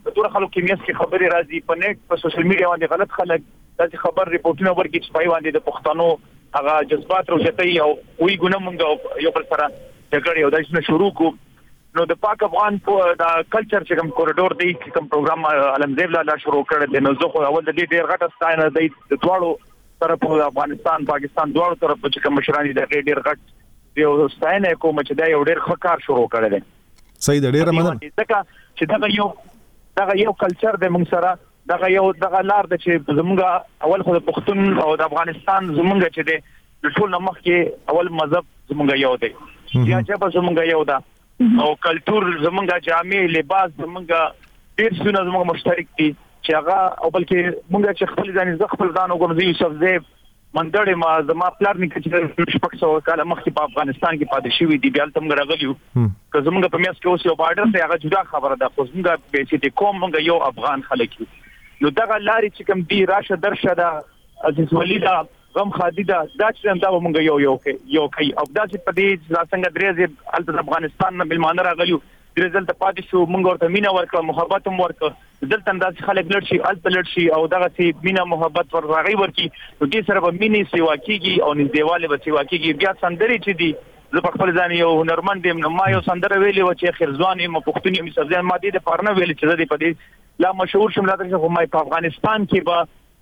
ټول خلک کې میس کې خبري راځي په نت په سوشل میډیا باندې غلط خلک داسې خبر ریپورټونه ورکړي چې پای باندې د پښتنو هغه جذبات روشتي او وی ګونه مونږ یو بل سره جګړه یو داسې شروع کو نو د پاک افغان په د کلچر چې کوم کوریډور دی کوم پروګرام علمزیب لا شروع کړل د نو زه خو اول د دې ډیر غټه ستاینه دی د دواړو طرف افغانستان پاکستان دواړو طرف چې کوم مشران دي ډیر غټ یو ستاینه کوم چې دا یو ډیر ښه کار شروع کړل صحیح د ډیر مننه ځکه چې دا یو دا یو کلچر د موږ سره دا یو دغه لار د چې زموږ اول خو د پښتون او د افغانستان زموږ چې د ټول نمخ کې اول مذهب زموږ یو دی یا چې په زموږ یو دا او کلچر زموږ جامع لباس زموږ ډیر څه زموږ مشترک دي چې هغه او بلکې موږ چې خپل ځان ز خپل ځان وګورئ یوسف زیب منډړې ما زما پلار نه کچې شپږ سوه کاله مخکې په افغانستان کې پاتې شوی دی بیا تم غراغلیو که زموږ په میاس کې اوس یو بارډر ته هغه جدا خبره ده خو زموږ په چې کوم موږ یو افغان خلک یو نو دغه لاري چې کوم دی راشه درشه ده عزیز ولیدا غم خادیدا دا چې دا موږ یو یو یو کوي او دا چې په دې څنګه درېزه د افغانستان نه بلمان راغلیو درېزل ته پاتې شو موږ ورته مینا ورکړه محبت هم ورکړه دلته انداز خلک لړ شي ال پلړ شي او دغه سي مینا محبت ورغی ورکی نو دې سره به مینې سیوا کیږي او نږدېواله به سیوا کیږي بیا سندري چې دی زه په خپل ځان یو هنرمند یم نو ما یو سندره ویلې و چې خرزوان یم پښتون یم سبزان ما دې د پارنه ویلې چې دې په دې لا مشهور شم لا درته کومه په افغانستان کې به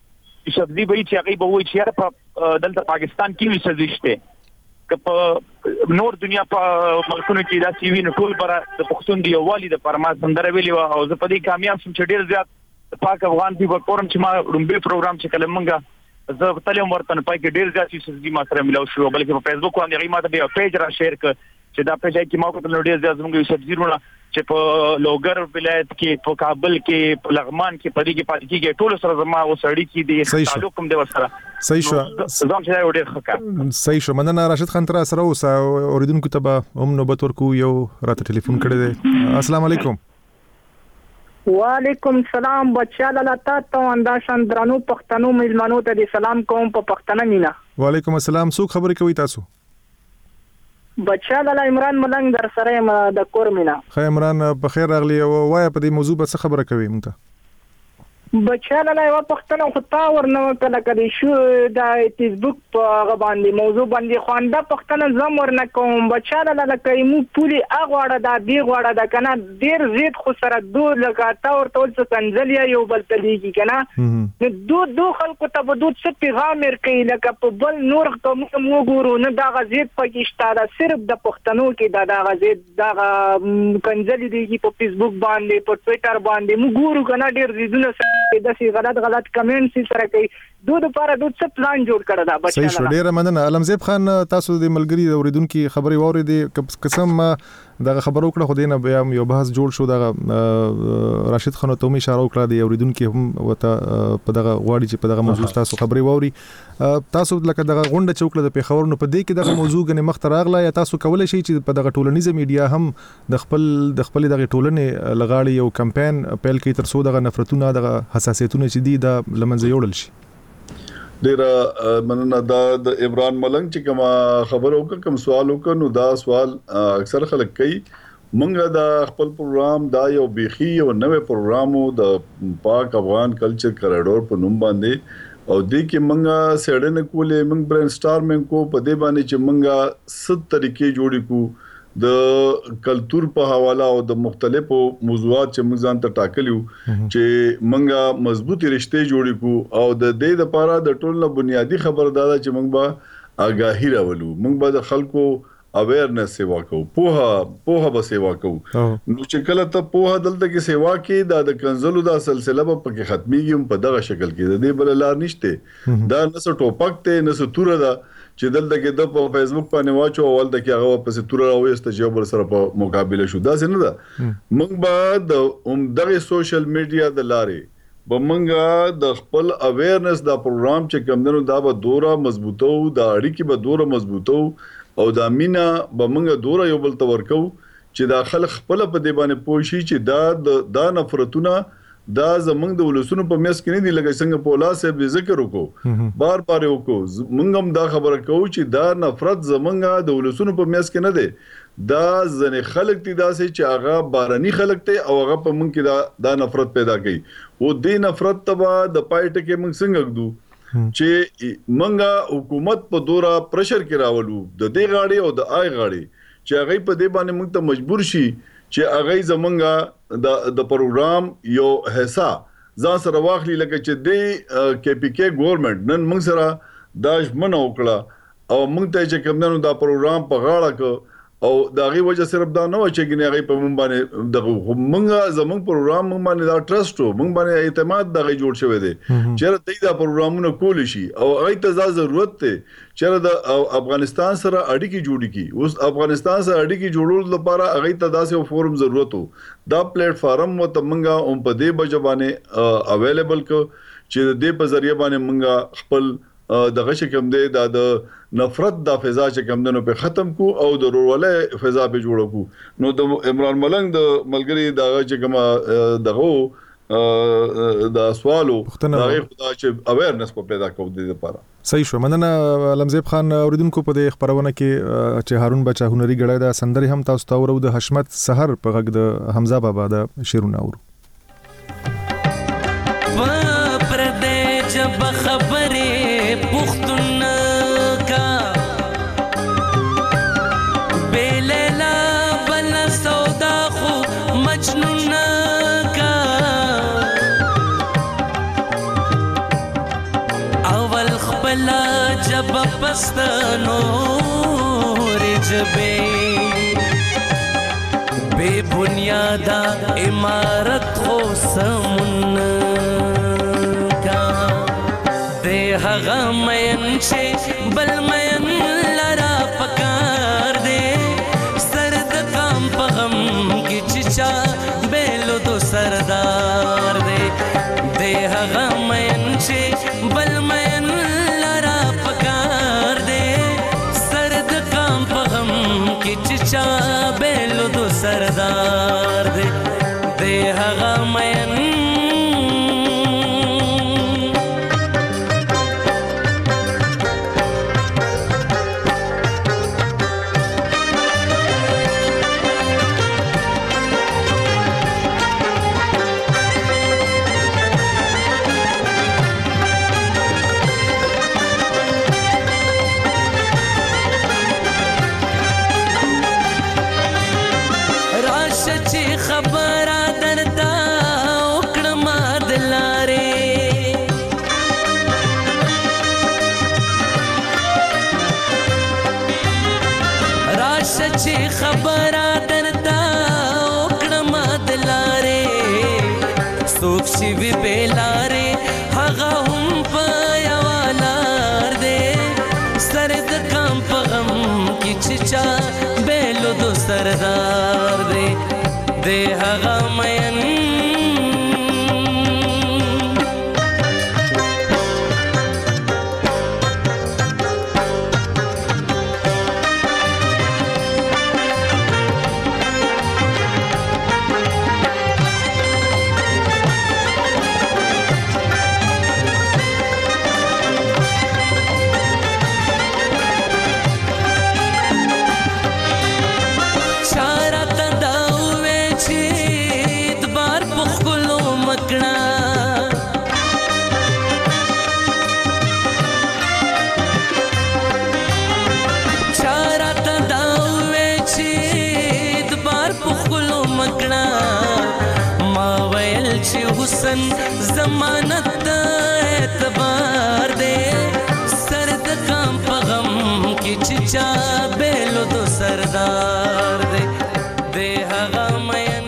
شبدي به چې هغه به وایي چې په دلته پاکستان کې وسځشته که په نور دنیا په ملکونو کې دا سی وی نه ټول پر د پښتون دی والي د پرما سندره ویلې او زه په دې کامیاب شم چې ډیر زیات پاک افغان دی ورکوم چې ما رومبي پروګرام چې کله مونږه زه تلم ورته نه پای کې ډیر زیات چې ما سره ملاو شو بلکې په فیسبوک باندې غي ما ته یو پیج را شیر ک چې دا پیج کې ما کو ته ډیر زیات زموږ یو سبزیرونه چې په لوګر ولایت کې په کابل کې په لغمان کې پدې کې پاتې کېږي ټول سره زما وسړی کې دي تعلق کوم دی ورسره صحیح شو زم چې ډیر ښه صحیح شو مننه راشد خان تر سره اوس اوریدونکو ته به هم نوبت ورکو یو راته ټلیفون کړی دی السلام علیکم وعلیکم السلام بچاله لاته ته انداشان درنو پښتنو ملمنو ته سلام کوم په پښتنه مینا وعلیکم السلام څوک خبرې کوي تاسو بچاله عمران ملنګ در سره د کور مینا خیر عمران په خیر راغلی وای په دې موضوع په څه خبره کوي مونږ بچاله لا یو پښتنه خو تا ورنو کله کله شو د فیسبوک په غباندې موضوع باندې خوانده پښتنه زم ورنه کوم بچاله لا کایمو پولی اغواړه د دی غواړه د کنه ډیر زید خو سره دوه لګا تا ورته څه کنځلیا یو بل تلیږي کنه نو دوه دوه خلکو ته به دوه څه پیغام ورکړي لکه په بل نور کوم وګورو نه دا غزید پاکستان صرف د پښتنو کې دا د غزید دا کنځلې دی په فیسبوک باندې په ټوئیټر باندې وګورو کنه ډیر زیدونه دا سي غلط غلط کمنټس سره کوي دوه لپاره دوه څه پلان جوړ کړی دا بچا صحیح شو ډیر مننه علمزیب خان تاسو د ملګری اوریدونکو خبري واورېدې قسم دا خبرو کړه خو دینه بیا یو بحث جوړ شو دا راشد خان ته می اشاره وکړه دی اوریدونکو هم وته په دغه غواړي چې په دغه موضوع تاسو خبري واوري تاسو لکه دغه غونډه چوکړه د پیښور نو په دې کې دغه موضوع غنه مخ ته راغله یا تاسو کولای شئ چې په دغه ټولنیزه میډیا هم د خپل د خپل دغه ټولنې لغاړي یو کمپاین پیل کوي تر څو دغه نفرتونه دغه حساسیتونه چې دي د لمنځه یوړل شي ډیر مننه دا د عمران ملنګ چې کوم خبر وکړ کوم سوال وکړ نو دا سوال اکثر خلک کوي مونږه دا خپل پروګرام دا یو بيخي یو نوې پروګرامو د پاک افغان کلچر کریډور په نوم باندې او دې کې مونږه سړنه کولې مونږ برین سټارمنګ کو په دې باندې چې مونږه ست طریقې جوړې کو د کلچر په حواله او د مختلفو موضوعات چې موږ ځان ته ټاکلیو چې موږ مضبوطی رشته جوړې کو او د دې لپاره د ټولنه بنیادی خبرداري چې موږ به آگاهی راولو موږ به د خلکو اویرنس سیوا کو پوها پوها به سیوا کو نو چې کله ته پوها دلته کې سیوا کې د کنزلو دا سلسله په کې ختميږي په دغه شکل کې د دې بل لار نشته دا نس ټوپک ته نس توره دا چې دلته کې د په فیسبوک باندې واچو اول د کې هغه په توره راوېست چې بل سره په مقابله شو دا څنګه ده موږ به د عمدغه سوشل میډیا د لارې بمنګا د خپل اویرنس دا پروګرام چې کمندونو دا به دوره مضبوطو دا اړیکی به دوره مضبوطو او دا مینا بمنګا دوره یو بل تورکو چې دا خلک خپل په دی باندې پوښي چې دا د دا نفرتونه دا زمنګ د ولسونو په میس کې نه دی لکه څنګه په لاس به ذکر وکړو بار بار وکړو موږ هم دا خبره کوو چې دا نفرت زمنګ د ولسونو په میس کې نه دی دا ځنې خلک دي داسې چې هغه باراني خلک ته او هغه په موږ کې دا دا نفرت پیدا کوي او دې نفرت تبا د پایټ کې موږ څنګه کړو چې موږ حکومت په دورا پرشر کې راولو د دې غاړي او د آی غاړي چې هغه په دې باندې موږ ته مجبور شي چې هغه زمونږه د د پروګرام یو حصہ ځان سره واخلي لکه چې د کې پی کې ګورنمنت نن موږ سره دا ژمنه وکړه او موږ ته چې کومنو دا پروګرام په غاړه ک او دا غي وجه صرف دا نه و چې ګنې هغه په مونږ باندې دغه موږ زمونږ پروګرام مونږ باندې دا ټرست وو مونږ باندې اعتماد دغه جوړ شوی دی چې دې دا پروګرامونه کول شي او هغه ته ضرورت ته چې د افغانستان سره اړیکې جوړې کی اوس افغانستان سره اړیکې جوړول لپاره هغه ته داسې فورم ضرورت وو دا پلیټ فارم مو ته مونږه هم په دې بجبانه اویلیبل کو چې دې په ذریعہ باندې مونږه خپل دغه شکم دی دا د نفرت د فضا چې کم دنو په ختم کو او د رورولې فضا په جوړ کو نو د عمران ملنګ د ملګری دغه چې کومه دغه د سوالو دغه خدا چې اویرنس په پیدا کوو د لپاره صحیح شو مننه علمزیب خان اوریدونکو په دې خبرونه کې چې هارون بچا هنري غړای د سندري هم تاسو ته ورو د حشمت سحر په غږ د حمزه بابا د شیرونه اورو जब खबरे पुख्तन का बेलैला बला सौदा खो मजनून का अवल खबला जब पस्तनो रिजबे बेबुनियादा इमारत खो समुन هغه مین چې بل مین لرا پکار دے سرد کام په غم کې چچا بیلو دو سردار دے دے هغه مین چې بل مین لرا پکار دے سرد کام په غم کې چچا بیلو دو سردار دے دے هغه مین څوک چې وی بیلاره هغه هم په یوالار دی سر د کام په غم کې چې چا بیلو دو سردار دی دی هغه مین حسن ضمانت اعتبار دے سرد کام په غم کې چچا بیلو دو سردار دے دے هغه مین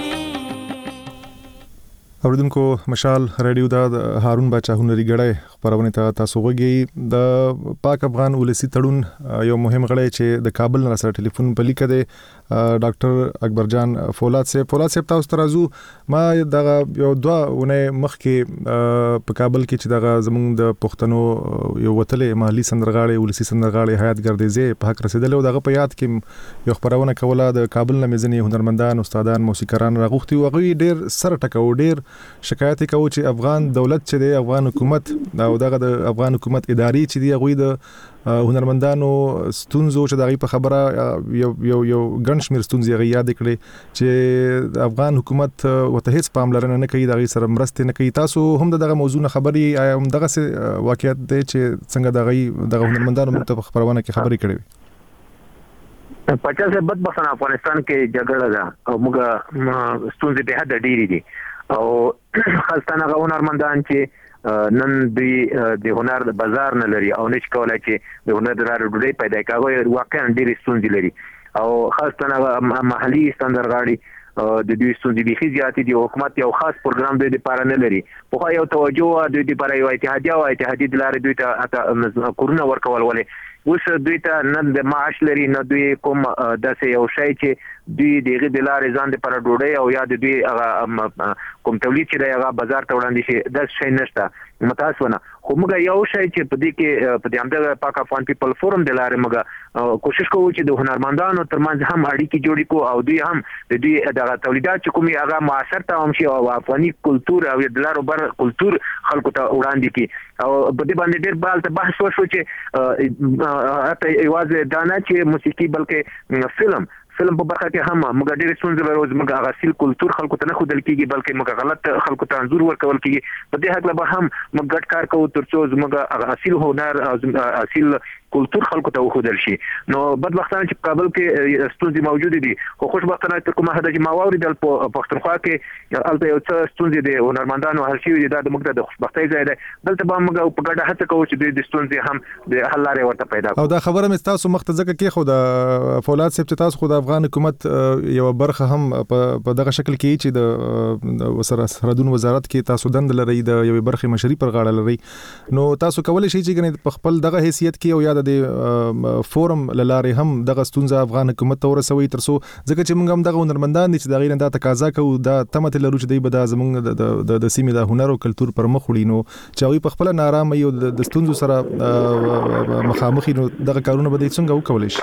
اوریدونکو مشال ریډیو دا هارون بچا هنري غړای خبرونه ته تاسو وګورئ د پاک افغان ولسی تړون یو مهم غړی چې د کابل نه سره ټلیفون په لیکه دی ډاکټر اکبر جان فولاد سے فولاد سے تاسو ترازو ما دغه یو دوا ونه مخکې په کابل کې چې دغه زمونږ د پښتنو یو وتلې مالی سندرغاړي ولسی سندرغاړي حیات ګردیزه په حق رسیدل او دغه په یاد کې یو خبرونه کوله د کابل نه مزنی هنرمندان استادان موسیقاران راغوختي او غوي ډیر سره ټکو ډیر شکایت کوي چې افغان دولت چې دی افغان حکومت او دغه د افغان حکومت اداري چې دی غوي د هنرمندانو ستونزو چې دغه په خبره یو یو یو ګڼ شمېر ستونزې غي یاد کړي چې افغان حکومت وته هیڅ پاملرنه نه کوي دغه سره مرسته نه کوي. تاسو هم دغه موضوع نه خبري هم دغه واقعیت دی چې څنګه دغه دغه هنرمندانو موږ ته خبرونه کې خبري کړي. پچا سے بد بسن افغانستان کې جګړه ده او موږ ستونزې به حد ډېری دي او خاصتانه هنرمندان چې نن دوی د هنر بازار نه لري او نش کولای چې د هنر دراره ډوډۍ پیدا کوي واقعا ډېری ستونزې لري او خاصتانه محلي سندرغاړي د دوی ستونزې به زیاتې دي. حکومت یو خاص پروګرام دوی لپاره نه لري خو یو توجه دوی لپاره یو اتحادیه او اتحادیه د لارې دوی ته کورونه ورکول ولې اوس دوی ته نه د معاش لري نه دوی کوم داسې یو شی چې دوی دغه د لارې ځان د پر ډوډۍ او یا د دوی هغه کوم تولید چې د هغه بازار ته وړاندې شي دا شی نشته متاسفانه. خو موږ یو شی چې په دې کې په دې همدغه پاک افغان پیپل فورم د لارې موږ کوشش کوو چې د هنرمندانو ترمنځ هم اړیکې جوړې کو او دوی هم د دوی دغه تولیدات چې کومي هغه معاصر ته هم شي او افغاني کلچر او د لارو بر کلچر خلکو ته وړاندې کی او په دې باندې ډېر بال ته بحث وشو چې اته ایواز دانا چې موسیقي بلکې فلم فلم په برخه کې هم موږ ډېر ستونزې لرو موږ هغه اصل کلچر خلکو ته نه خودل کیږي بلکې موږ غلط خلکو ته انزور ورکول کیږي. په دې حق له هم موږ ګډ کار کوو ترڅو موږ هغه اصل هنر اصل کلچر خلکو ته وخدل شي. نو بدبختانه چې کابل کې ستونزې موجود دي خو خوشبختانه تر کومه حد چې ما واوریدل په پښتونخوا کې البته یو څه ستونزې دي هنرمندانو حل شي دا د موږ د خوشبختۍ ځای دی دلته به موږ په ګډه هڅه کوو چې د ستونزې هم د حل لارې ورته پیدا کړو. او دا خبره مې تاسو مخ ته ځکه کې خو د فولاد صاحب چې تاسو خو د افغان حکومت یو برخه هم په دغه شکل کې چې د وسره سرحدونو وزارت کې تاسو دند لري د یو برخه مشري پر غاړه لري نو تاسو کولای شئ چې په خپل دغه حیثیت کې او یا د فورم لاره هم دغه ستونزه افغان حکومت ته ورسوي ترسو ځکه چې موږ هم دغه هنرمندان دي چې دغه نه د تقاضا کوو دا تمه لرو چې د بد زمونږ د د سیمې د هنر او کلچر پر مخ وړي نو چې وي په خپل نارام یو د ستونزو سره مخامخ نو دغه کارونه به څنګه وکولای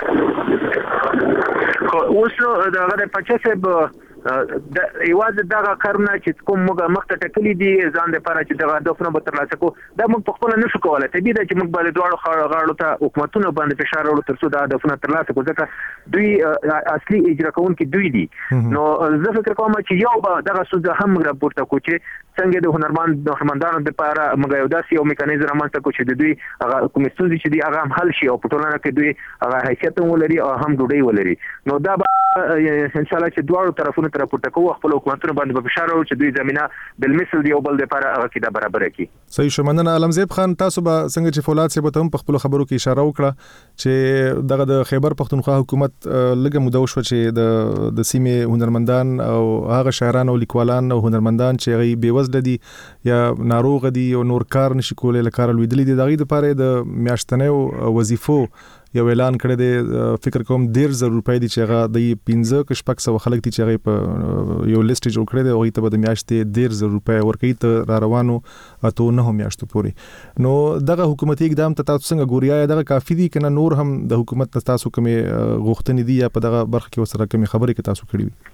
شي. خو اوس دغه پچا صاحب د ایواز دغه کارونه چې کوم موږ مخته ټکلي دي ځان لپاره چې دغه هدفونه به ترلاسه کو دا موږ په خپل نه شو کولای ته دي چې موږ باندې دواړو غاړو ته حکومتونه باندې فشار ورو ترڅو دا هدفونه ترلاسه کو ځکه دوی اصلي اجرا کوونکي دوی دي. نو زه فکر کوم چې یو به دغه څه هم راپورته کو چې څنګه د هنرمند هنرمندانو لپاره موږ یو داسې یو میکانیزم رامنځته کو چې د دوی هغه کوم ستونزې چې دي هغه هم حل شي او په ټولنه کې دوی هغه حیثیت ولري او هم ډوډۍ ولري. نو دا ان شاء الله چې دواړو طرفونو ته راپورته کوو خپل حکومتونو باندې په فشار ورو چې دوی زمينه بل مثل دی او بل لپاره هغه کې دا برابر کړي. صحیح شو. مننه علمزیب خان تاسو به څنګه چې فولاد صاحب ته هم په خپل خبرو کې اشاره وکړه چې دغه د خیبر پښتونخوا حکومت لږه موده وشو چې د د سیمې هنرمندان او هغه شاعران او لیکوالان او هنرمندان چې غي بیوزله دي یا ناروغ دي او نور کار نشي کولای لکار لویدلې دي دغه لپاره د میاشتنې وظیفو یو اعلان کړی دی فکر کوم ډیر زر روپۍ دي چې هغه د پنځه کښ پک سو خلک دي چې هغه په یو لیست جوړ کړی دی او ته د میاشتې ډیر زر روپۍ ورکړي ته را روانو اته نه میاشتو پوري. نو دغه حکومتي اقدام ته تاسو څنګه ګوریا دغه کافي دي کنه نور هم د حکومت تاسو کومه غوښتنې دي یا په دغه برخه کې وسره کومه خبرې کې تاسو کړې وي؟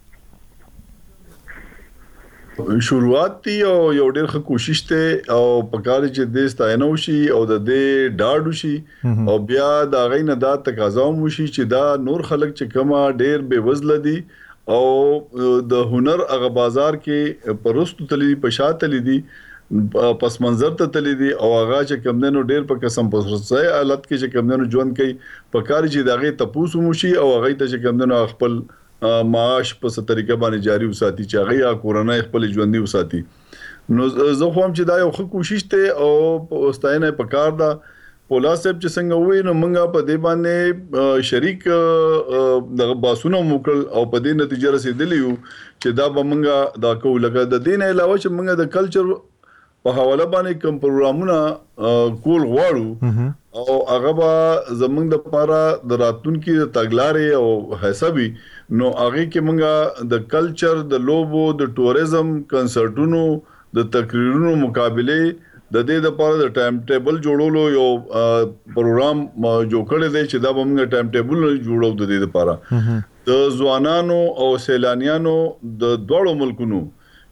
شروعات دی او یو ډېر ښه کوشش ته او پکاره چې د ستاینه وشي او د دې ډاډ وشي او بیا دا غینه دا تقاضا وشي چې دا نور خلک چې کما ډېر بے وزله دي او د هنر هغه بازار کې پرستو تللی پشات تللی پس منظر ته تللی دي او هغه چې کمندونو ډېر په قسم پسرسای حالت کې چې کمندونو ژوند کوي پکاره چې داغه تپوس وشي او هغه ته چې کمندونو خپل معاش په ست طریقه باندې جاری وساتي چې هغه یا کورونه خپل ژوندۍ وساتي. نو زه خو هم چې دا یو ښه کوشش ته او ستاینه پکار دا پولا صاحب چې څنګه وې نو موږ په دې باندې شریک د باسونو موکل او په دې نتیجه رسیدلی یو چې دا به موږ دا کو لګا د دین علاوه چې موږ د کلچر په حواله باندې کوم پروګرامونه کول غواړو او هغه به زمونږ د لپاره د راتلونکي د تګلارې او حسابي نو هغه کې موږ د کلچر د لوبو د ټوریزم کنسرټونو د تقریرونو مقابله د دې لپاره د ټایم ټیبل جوړولو یو پروګرام جوړ کړی دی چې دا به موږ ټایم ټیبل جوړو د دې لپاره د ځوانانو او سیلانیانو د دوړو ملکونو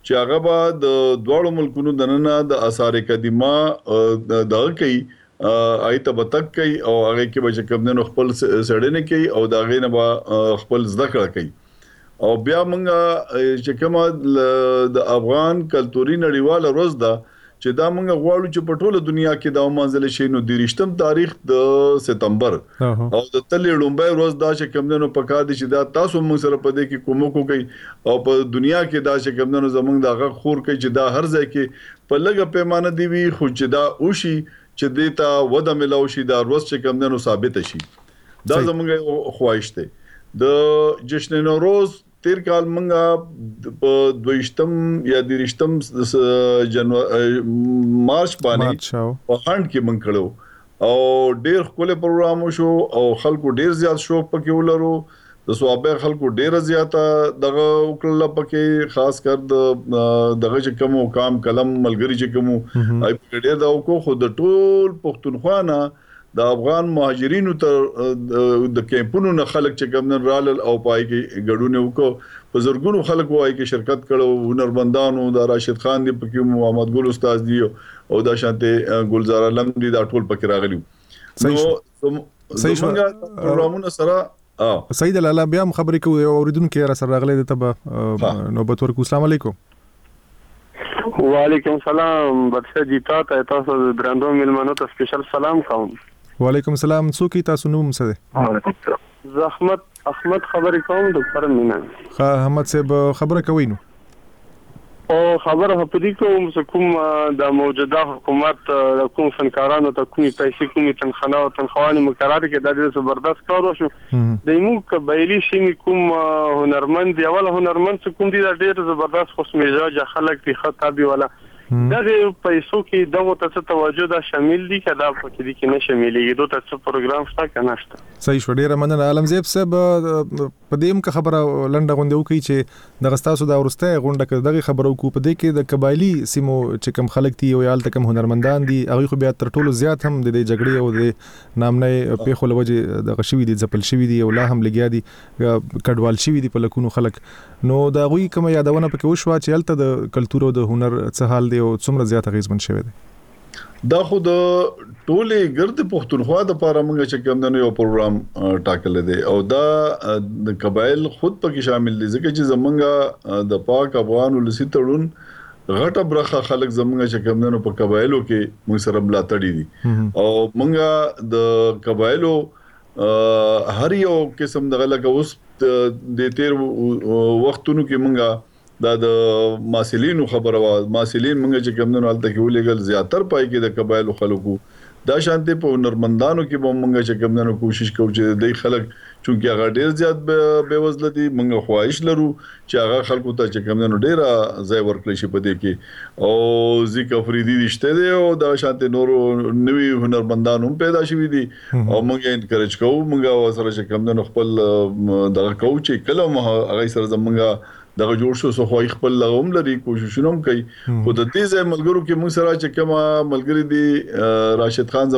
چې هغه به د دوړو ملکونو دننه د آثار قدیمه دغه کوي آیته بتک کوي او هغه کې به کوم خپل سړنه کوي او دا غینه به خپل ذکر کوي او بیا موږ چې کومه د افغان کلتوري نړیواله ورځ ده چې دا موږ غواړو چې په ټوله دنیا کې دا منځل شي نو د رښتم تاریخ د سپتمبر او د تلې لومبای ورځ دا چې کومنو پکا دي چې دا تاسو موږ سره په دې کې کومو کوي او په دنیا کې دا چې کومنو زمونږ دا غ خور کوي چې دا هر ځای کې په لږه پیمانه دی وی خو چې دا اوشي چې دیتا وده ملاو شي دا ورځ چې کومنو ثابت شي دا زمونږ خواهش ده د جشن نوروز تیر کال منګه په دویشتم یا دیرشتم جنوري مارچ باندې په هند کې من کړو او ډیر خپل پروګرام شو او خلکو ډیر زیات شوق پکې ولرو د صوابه خلکو ډیر زیاته دغه وکړل پکې خاص کر د دغه چې کوم کام کلم ملګری چې کوم ای په ډیر دا کو خود ټول پښتونخوا نه د افغان مهاجرینو ته د کیمپونو نه خلک چې کوم رال او پای کې ګډونه وکړو په زرګونو خلک وای کې شرکت کړو هنرمندانو د راشد خان دی پکې محمد ګل استاد دی او د شانته ګلزار علم دی دا ټول پکې راغلي نو صحیح څنګه پروګرامونه سره سید لالا بیا خبرې کوي اوریدونکو را سره راغلي ته نوبت ورکو السلام علیکم وعلیکم السلام بچا جیتا ته تاسو درندو ملمنو ته سپیشل سلام کوم وعلیکم السلام څوک تاسو نوم څه ده زحمت احمد خبرې کوم د پرمینه ها احمد صاحب خبره کوي نو او خبره هپدې کوم کوم د موجوده حکومت د کوم فنکارانو ته کومي پیسې کومي تنخواه او تنخواهونه مقرره کې د دې زبردست کار وشو د یو قبایلی شي کوم هنرمند دی اول هنرمند کوم دی د ډېر زبردست خوش مزاج خلک دی خطابي ولا دغه پیسو کې دغه ته توجه دا شامل دي کدا په کې کې نه شاملېږي دوه څه پروګرام شته کنه شته صحیح شو ډیره مننه عالم زیب صاحب په دې مکه خبره لنډه غونډه وکي چې د غستاسو دا ورسته غونډه کې دغه خبرو کو په دې کې د قبایلی سیمو چې کم خلک دي او یال تکم هنرمندان دي هغه خو بیا تر ټولو زیات هم د جګړې او د نامنه په خو لوجه د غشوي دي ځپل شوی دي او لا هم لګیا دي کډوال شوی دي په لکونو خلک نو دا غوي کوم یادونه پکې وشو چې الته د کلتور او د هنر څه حال دی او څومره زیات غیزمن شوی دی دا خو د ټولې ګرد پښتونخوا د لپاره موږ چې کوم د یو پروګرام ټاکل دی او دا د قبایل خود پکې شامل دي ځکه چې زمونږ د پاک افغان ولسی تړون غټه برخه خلک زمونږ چې کوم د په قبایلو کې موږ سره ملاتړي دي او موږ د قبایلو هر یو قسم د غلګه اوس د تیر وختونو کې موږ دا د ماسلینو خبره وا ماسلین موږ چې کوم نه الته کې ولېګل زیاتر پای کې د قبایل خلکو دا شانتي په نرمندانو کې به موږ چې کوم نه کوشش کوو چې د خلک چونکی هغه ډیر زیات به وزله دي موږ خواهش لرو چې هغه خلکو ته چې کوم نه ډیر ځای ورکړي شي په دې کې او ذیک افریدي رشته دی او دا شانتي نور نوی هنرمندانو پیدا شوي دي او موږ انکریج کوو موږ سره چې کوم نه خپل دغه کوو چې کله هغه سره زمونږ دغه جوړ شو سو خو خپل لغوم لري کوششونه هم کوي خو د دې ځای ملګرو کې موږ سره چې کومه ملګری دي راشد خان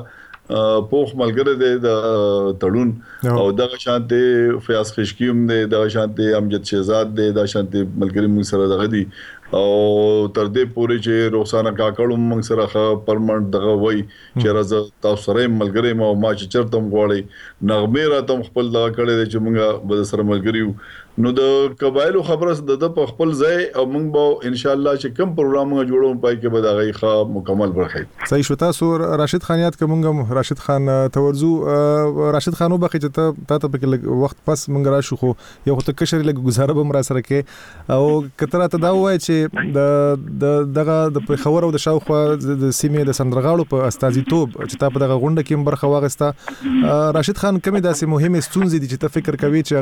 زمونږه پوخ ملګری دی د تړون او دغه شانته فیاض خشکیم دی دغه شانته امجد شهزاد دی دغه شانته ملګری موږ سره دغه دي او تر دې پورې چې روسانه کاکړو موږ سره پرمنټ دغه وای چې راز تاسو سره ملګری ما ما چې چرته غواړي نغمه راتم خپل دغه کړي چې موږ به سره ملګریو نو د قبایلو خبره د په خپل ځای او موږ به ان شاء الله چې کوم پروګرام جوړوم پای کې به دا غي ښه مکمل برخې صحیح شو تاسو راشد خان یاد کوم راشد خان تورزو راشد خانو بخې چې ته ته په وخت پس موږ راشو خو یو ته کشر لګ گزاره به مر سره کې او کتره ته دا وای چې د دغه د خبر او د شاوخوا د سیمې د سندرغاړو په استازیتوب چې تا په دغه غونډه کې برخه واغسته راشد خان کومه داسې مهمه ستونزې دي چې ته فکر کوي چې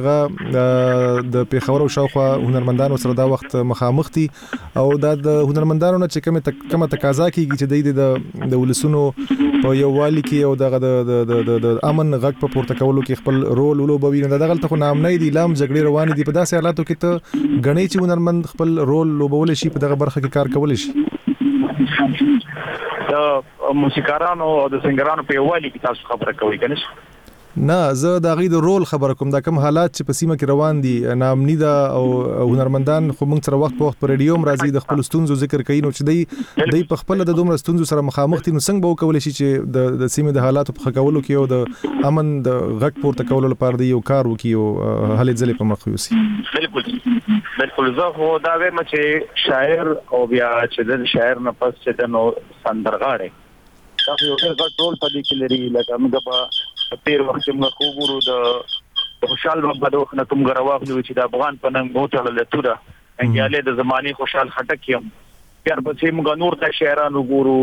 هغه د پیښور او شاوخوا هنرمندانو سره دا وخت مخامخ دي او دا د هنرمندانو نه چې کومه کومه تقاضا کیږي چې د د ولسونو په یو والی کې او دغه د د امن غږ په پورته کولو کې خپل رول ولوبوي نه دغه ته خو نام نه دي لام جګړې روان دي په داسې حالاتو کې ته غنی چې هنرمند خپل رول لوبول شي په دغه برخه کې کار کول شي د موسیقارانو او د سنگرانو په والی کې تاسو خبره کوي کنه نه زه د غي د رول خبره کوم دا کوم حالات چې په سیمه کې روان دي نامني دا او هنرمندان خو موږ سره وخت په وخت پر ریډیو راځي د خپل ستونزو ذکر کوي نو چې دی دی په خپل د دومره ستونزو سره مخامخ دي نو څنګه به وکول شي چې د د سیمه د حالاتو په خکولو کې او د امن د غږ پورته کولو لپاره دی یو کار وکي او هلې ځلې په مخ یوسي. بالکل بالکل زه خو دا وایم چې شاعر او بیا چې د شاعر نه پس چې د نو سندرغاړي دا یو ډېر ټول په دې کې لري لکه موږ په تیر وخت موږ وګورو د خوشحال بابا د وخت نه کوم غرواغلو چې د افغان په نن موټل له توره انګیاله د زماني خوشحال خټک یم بیا په موږ نور د شاعرانو وګورو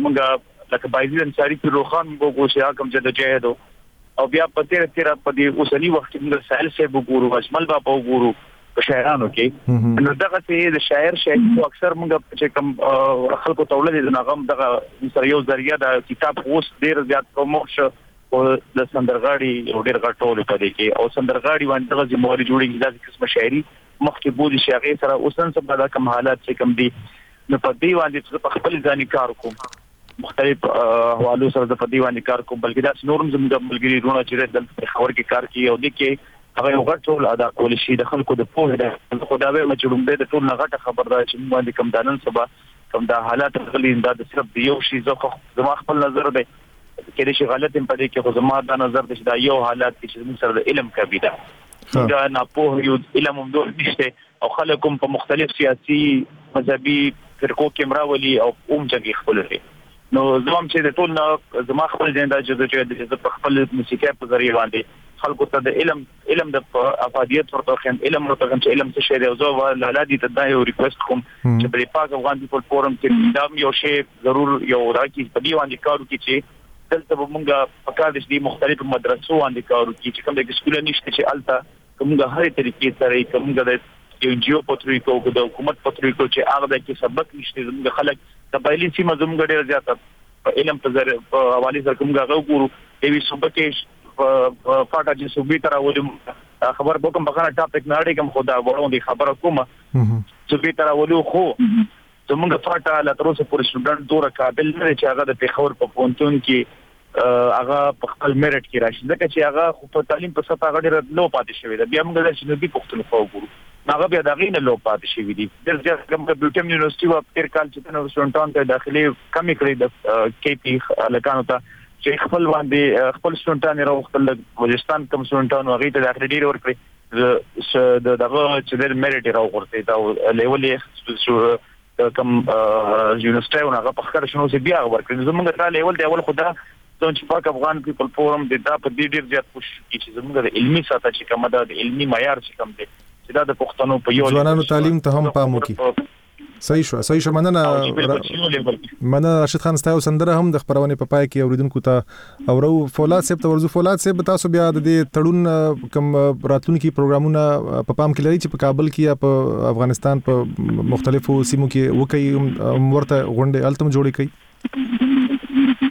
زموږ لکه بایزید انصاری په روخان وګورو چې کوم چې د جهاد او بیا په تیر تیر په دې اوسنی وخت موږ سائل سے وګورو اجمل بابا وګورو په شاعرانو کې نو دغه چې د شاعر شاعر اکثر موږ چې کوم خلکو تولید د نغم دغه سره یو ذریعہ د کتاب اوس ډیر زیات پروموشن او د سندرغاړي یو ډیر غټول پدې کې او سندرغاړي باندې دغه ذمہواری جوړیږي د قسم شاعري مخکې بوزي شاعر سره اوسن څه په کوم حالات چې کوم دي نو په دې باندې چې په خپل ځاني کار کوم مختلف حوالو سره د پدې باندې کار کوم بلکې دا نورم زموږ ملګری رونه چې د خبر کې کار کوي او د کې هغه یو غټ ټول ادا کول شي د خلکو د پوهه د خدای په مجرم د ټول غټه خبردار چې موږ باندې کم دانن سبا کم دا حالات غلي انداز صرف یو شی زه زما خپل نظر دی کله شي غلط هم پدې کې خو زما دا نظر دی چې دا یو حالات چې موږ سره د علم کبي ده دا نه پوهه یو علم هم دوه نشته او خلکم په مختلف سیاسي مذهبي فرقو کې مراولي او اوم ځای خپل لري نو زموږ چې د ټول نه زما خپل ځین دا چې د خپل موسیقي په ذریعہ باندې خلکو ته د علم علم د افادیت ورته خیم علم ورته چې علم څه شی دی او زه ولادي ته دا یو ریکوست کوم چې په پاک افغان پیپل فورم کې دا یو شی ضرور یو راکې په دی باندې کارو کې چې دلته موږ په کار دي مختلف مدرسو باندې کارو کې چې کوم د سکول نشته چې الته کومه هرې طریقې سره کومه د یو جیو پټریکو د حکومت پټریکو چې هغه د کې سبق نشته زموږ خلک قبایلی سیمه زموږ ډیر زیات علم په ذریعہ په حواله سره کومه غوړو ایوي سبق فاټا چې صوبې تر اولم خبر بوکم بخانه ټاپک نه اړې کوم خدا وړاندې خبره کومه صوبې تر اولو خو زموږ فاټا لا تر اوسه پورې سټوډنټ دوره قابل نه چې هغه د پیښور په پونتون کې هغه په خپل میرټ کې راشي ځکه چې هغه خو په تعلیم په سطح هغه ډېر لو پاتې شوی دی بیا موږ د شنوبي پښتون خو وګورو هغه بیا دغه نه لو پاتې شوی دی د ځکه کوم بیوټم یونیورسيټي او تیر کال چې نو سټوډنټان ته داخلي کمی کړی د کې پی لکانو ته چې خپل باندې خپل سټوډنټان راوختل بلوچستان کوم سټوډنټان هغه ته داخلي ډیر ورکړي د دغه چې د میرټ راوغورته دا لیول یې کوم یونیورسيټي هغه په خره شنو سي بیا ورکړي زموږ ته لیول دی اول خدا چې پاک افغان پیپل فورم د دا په ډیر ډیر زیات کوشش کوي چې زموږ د علمي ساته چې کوم د علمي معیار چې کوم دی چې دا د پښتنو په یو ځوانانو تعلیم ته هم پام وکړي صحیح شو صحیح شو مننه مننه راشد خان ستاسو سندره هم د خبرونه په پای کې اوریدونکو ته اورو فولاد صاحب ته ورزو فولاد صاحب تاسو بیا د تړون کم راتلونکي پروګرامونه په پام کې لري چې په کابل کې یا په افغانستان په مختلفو سیمو کې وکي ورته غونډه التم جوړی کوي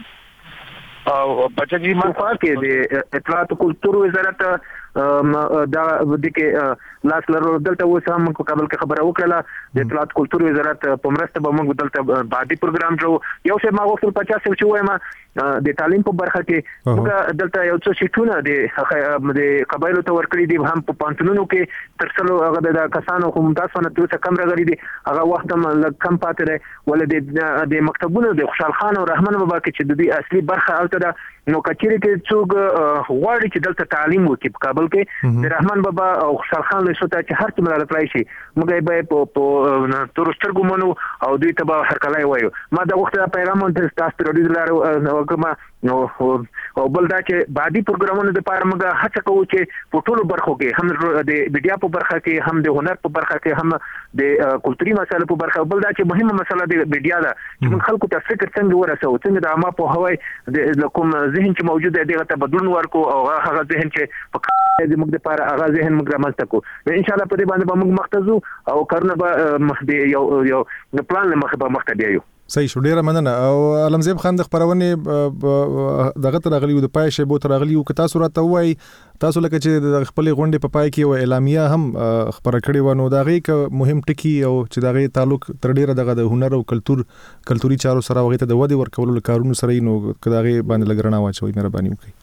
او بچی منفعه کې د اطلاعات او کلتور وزارت دا د کې لاس لرو دلته اوس هم په کابل کې خبره وکړه د اطلاعات کلتور وزارت په مرسته به موږ دلته بعدي پروګرام جوړو یو څه ما وختل پچاس چې وایم د تعلیم په برخه کې موږ دلته یو څه شیټونه د د قبایلو ته ورکړي دي هم په پانتونونو کې ترڅلو هغه د کسانو کوم تاسو نه تاسو کم راغلي دي هغه وخت هم کم پاتې دی ولې د مکتبونو د خوشحال خان او رحمان بابا کې چې د دې اصلي برخه الته ده نو کچېری کې څوک غواړي چې دلته تعلیم وکړي په کابل کې د رحمان بابا او خوشحال خان له شته چې هر څه ملګری تلای شي موږ به په تور سترګو منو او دوی ته به هر کله وایو ما دا وخت پیغام د تاسو پر ډیر لار وکما نو او بل دا چې بعدي پروګرامونو د پاره موږ هڅه کوو چې په ټولو برخو کې هم د میډیا په برخه کې هم د هنر په برخه کې هم د کلتوري مسایلو په برخه بل دا چې مهمه مسله د میډیا ده چې موږ خلکو ته فکر څنګه ورسوو څنګه د عامه په هوای د کوم ذهن چې موجود دی دغه ته بدلون ورکو او هغه ذهن چې په دې موږ د پاره هغه ذهن موږ رامنځته کو ان شاء الله په دې باندې به موږ مختزو او کارونه به مخ دی یو یو پلان مخ به مخ دی یو صحیح شو ډیره مننه او علمزیب خان د خبرونه دغه ترغلی د پای شی بو ترغلی او کتا صورت وای تاسو لکه چې د خپل غونډې په پای کې و اعلامیه هم خبره کړې و نو دغه ک مهم ټکی او چې دغه تعلق تر ډیره دغه د هنر او کلچر کلتوري چارو سره وغه ته د ودی ورکولو کارونو سره نو دغه باندې لګرنا واچوي مهرباني وکړئ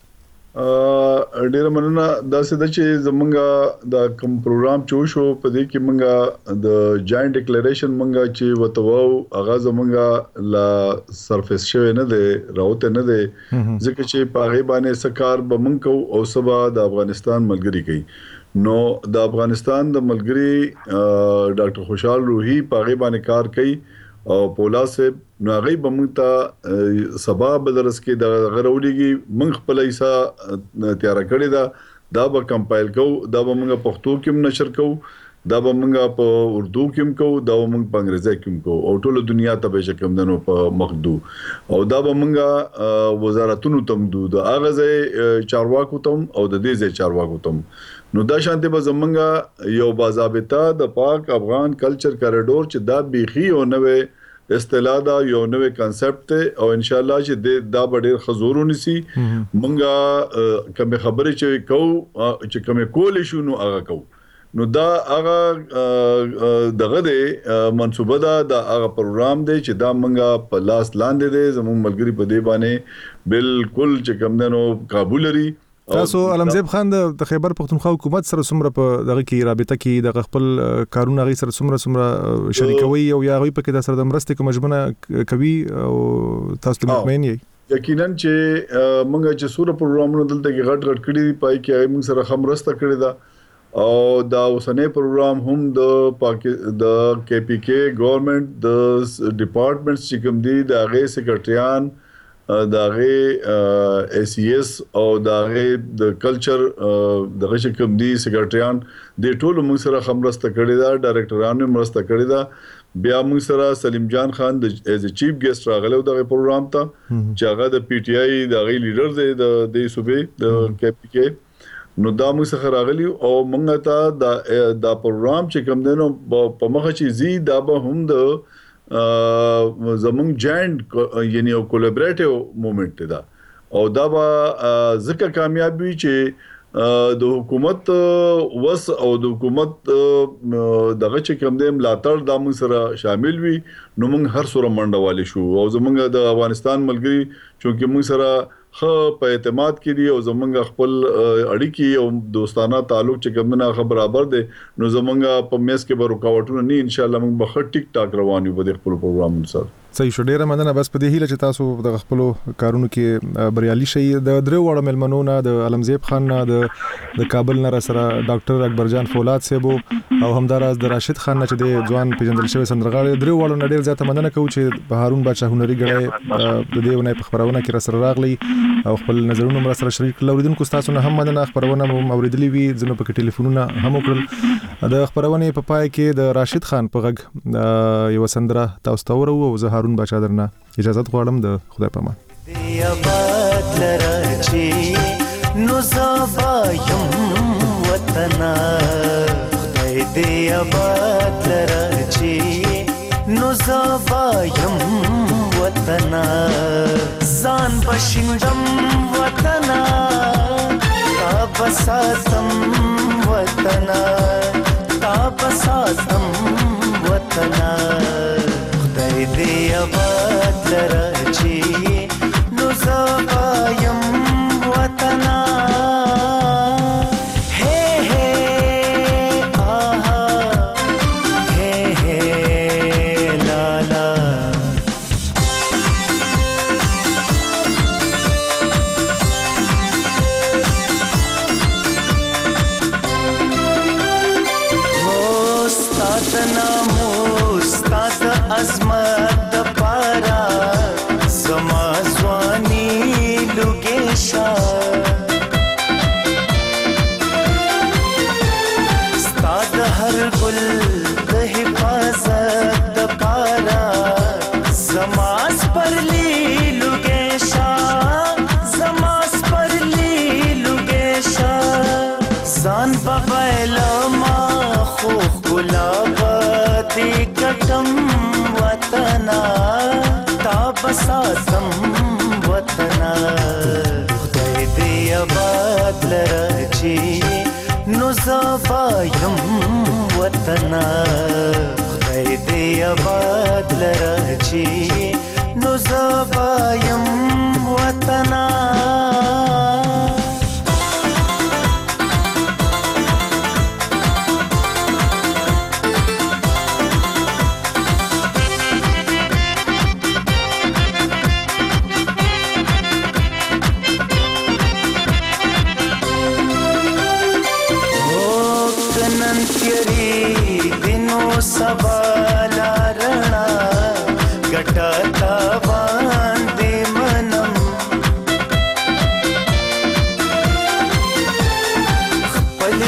ډیر مننه دا څه چې زمونږه د کوم پروګرام چو شو په دې کې مونږه د جاینټ ډیکلیریشن مونږه چې وتوو هغه زمونږه لا سرفیس شوی نه دی راوته نه دی ځکه چې په هغه باندې سکار به مونږ کو او سبا د افغانستان ملګری کوي نو د افغانستان د ملګری ډاکټر خوشحال روحي په هغه باندې کار کوي او پولا سے نو هغه بمونته سبا بدرس کې د غرولېږي من خپل ایسا تیار کړی دا دا به کمپایل کو دا به موږ پښتو کې نشر کو دا به موږ په اردو کې کو دا به موږ په انګریزي کې کو او ټول دنیا ته به شکم دنو په مخدو او دا به موږ وزارتونو تم دو د اغه ځای چارواکو تم او د دې ځای چارواکو تم نو دا شانته به زمونږه یو باضابطه د پاک افغان کلچر کریډور چې دا بيخي او نوې اصطلاح دا یو نوې کانسپټ او ان شاء الله چې دا ډېر خزورونی سي مونږه کوم خبرې چې کو چې کوم کول شو نو هغه کو نو دا هغه دغه د منصوبه دا د هغه پروګرام دی چې دا مونږه په لاس لاندې دی زموږ ملګری په دی باندې بالکل چې کوم دنو قابو لري تاسو علمزیب خان د خیبر پختونخوا حکومت سره څومره په دغه کې رابطه کې د خپل کارونه غي سره څومره څومره شریکوي او یا غوي په کې د سره د مرستې کوم مجمنه کوي او تاسو ته مطمئن یې یقینا چې موږ چې سوره پروګرامونه دلته کې غټ غټ کړی دی پای کې موږ سره خمرسته کړی دا او دا اوسنۍ پروګرام هم د پاک د کې پی کې ګورنمنت د ډپارټمنټس چې کوم دي د هغه سیکریټریان دغه اس ای اس او دغه د کلچر دغه چې کوم دي سیکریټریان د ټولو موږ سره خمرسته کړی دا ډایریکټرانو مرسته کړی دا بیا موږ سره سلیم جان خان د ایز ا چیف ګیسټ راغله دغه پروګرام ته چې هغه د پی ټی آی دغه لیډر دی د د صوبې د کې پی کې نو دا موږ سره راغلی او موږ ته دا دا پروګرام چې کوم دنو په مخه چې زی دا به هم د زمونږ جاینټ یعنی یو کولیبریټیو موومېنټ دا او دا به ځکه کامیاب وي چې د حکومت وس او د حکومت دغه چې کوم د ملاتړ د موږ سره شامل وي نو موږ هر سره منډه والی شو او زمونږ د افغانستان ملګری چې موږ سره خو په اعتماد کې دي او زمونږ خپل اړیکی او دوستانه تعلق چې کومه خبر برابر دي نو زمونږ په میس کې به رکاوټونه نه ان شاء الله موږ به ټیک ټاک روان یو په خپل پروګرام سره صحیح شو ډیره مننه بس په دې هیله چې تاسو د خپل کارونو کې بریالي شئ د درو وړ ملمنو نه د علمزیب خان نه د د کابل نه سره ډاکټر اکبر جان فولاد صاحب او همداراز د راشد خان نه چې د ځوان پیژندل شوی سندرغاړي درو وړ نه ډیر زیاته مننه کوم چې په هارون بادشاه هنري غړي د دې ونه په خبرونه کې سره راغلي او خپل نظرونه مر سره شریک لوریدونکو تاسو نه هم مننه خبرونه مو اوریدلې وي ځنه په ټلیفونونه هم وکړل د خبرونه په پای کې د راشد خان په غږ یو سندره تاسو ته ورو او زه هارون بادشاه درنه اجازه غواړم د خدای په امان دی آباد لرچی نو زبایم وطنا خدای دی آباد لرچی نو زبایم وطنا ځان بشندم وطنا تا بساتم وطنا تا بساتم وطنا خدای دی آباد لرچی نو زبایم وطنا عظمت د پارا زما ځواني لوګیشا ستاد هر ګل د حفاظت د پارا زما سپرلی لوګیشا زما سپرلی لوګیشا ځان بغل ما خو ګلاب دې کټم وطنا تا بساتم وطنا خدای دې آباد لرچی نو زبایم وطنا خدای دې آباد لرچی نو زبایم وطنا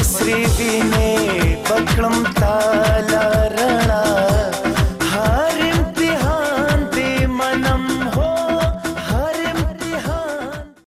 پسری وینې بکړم تالا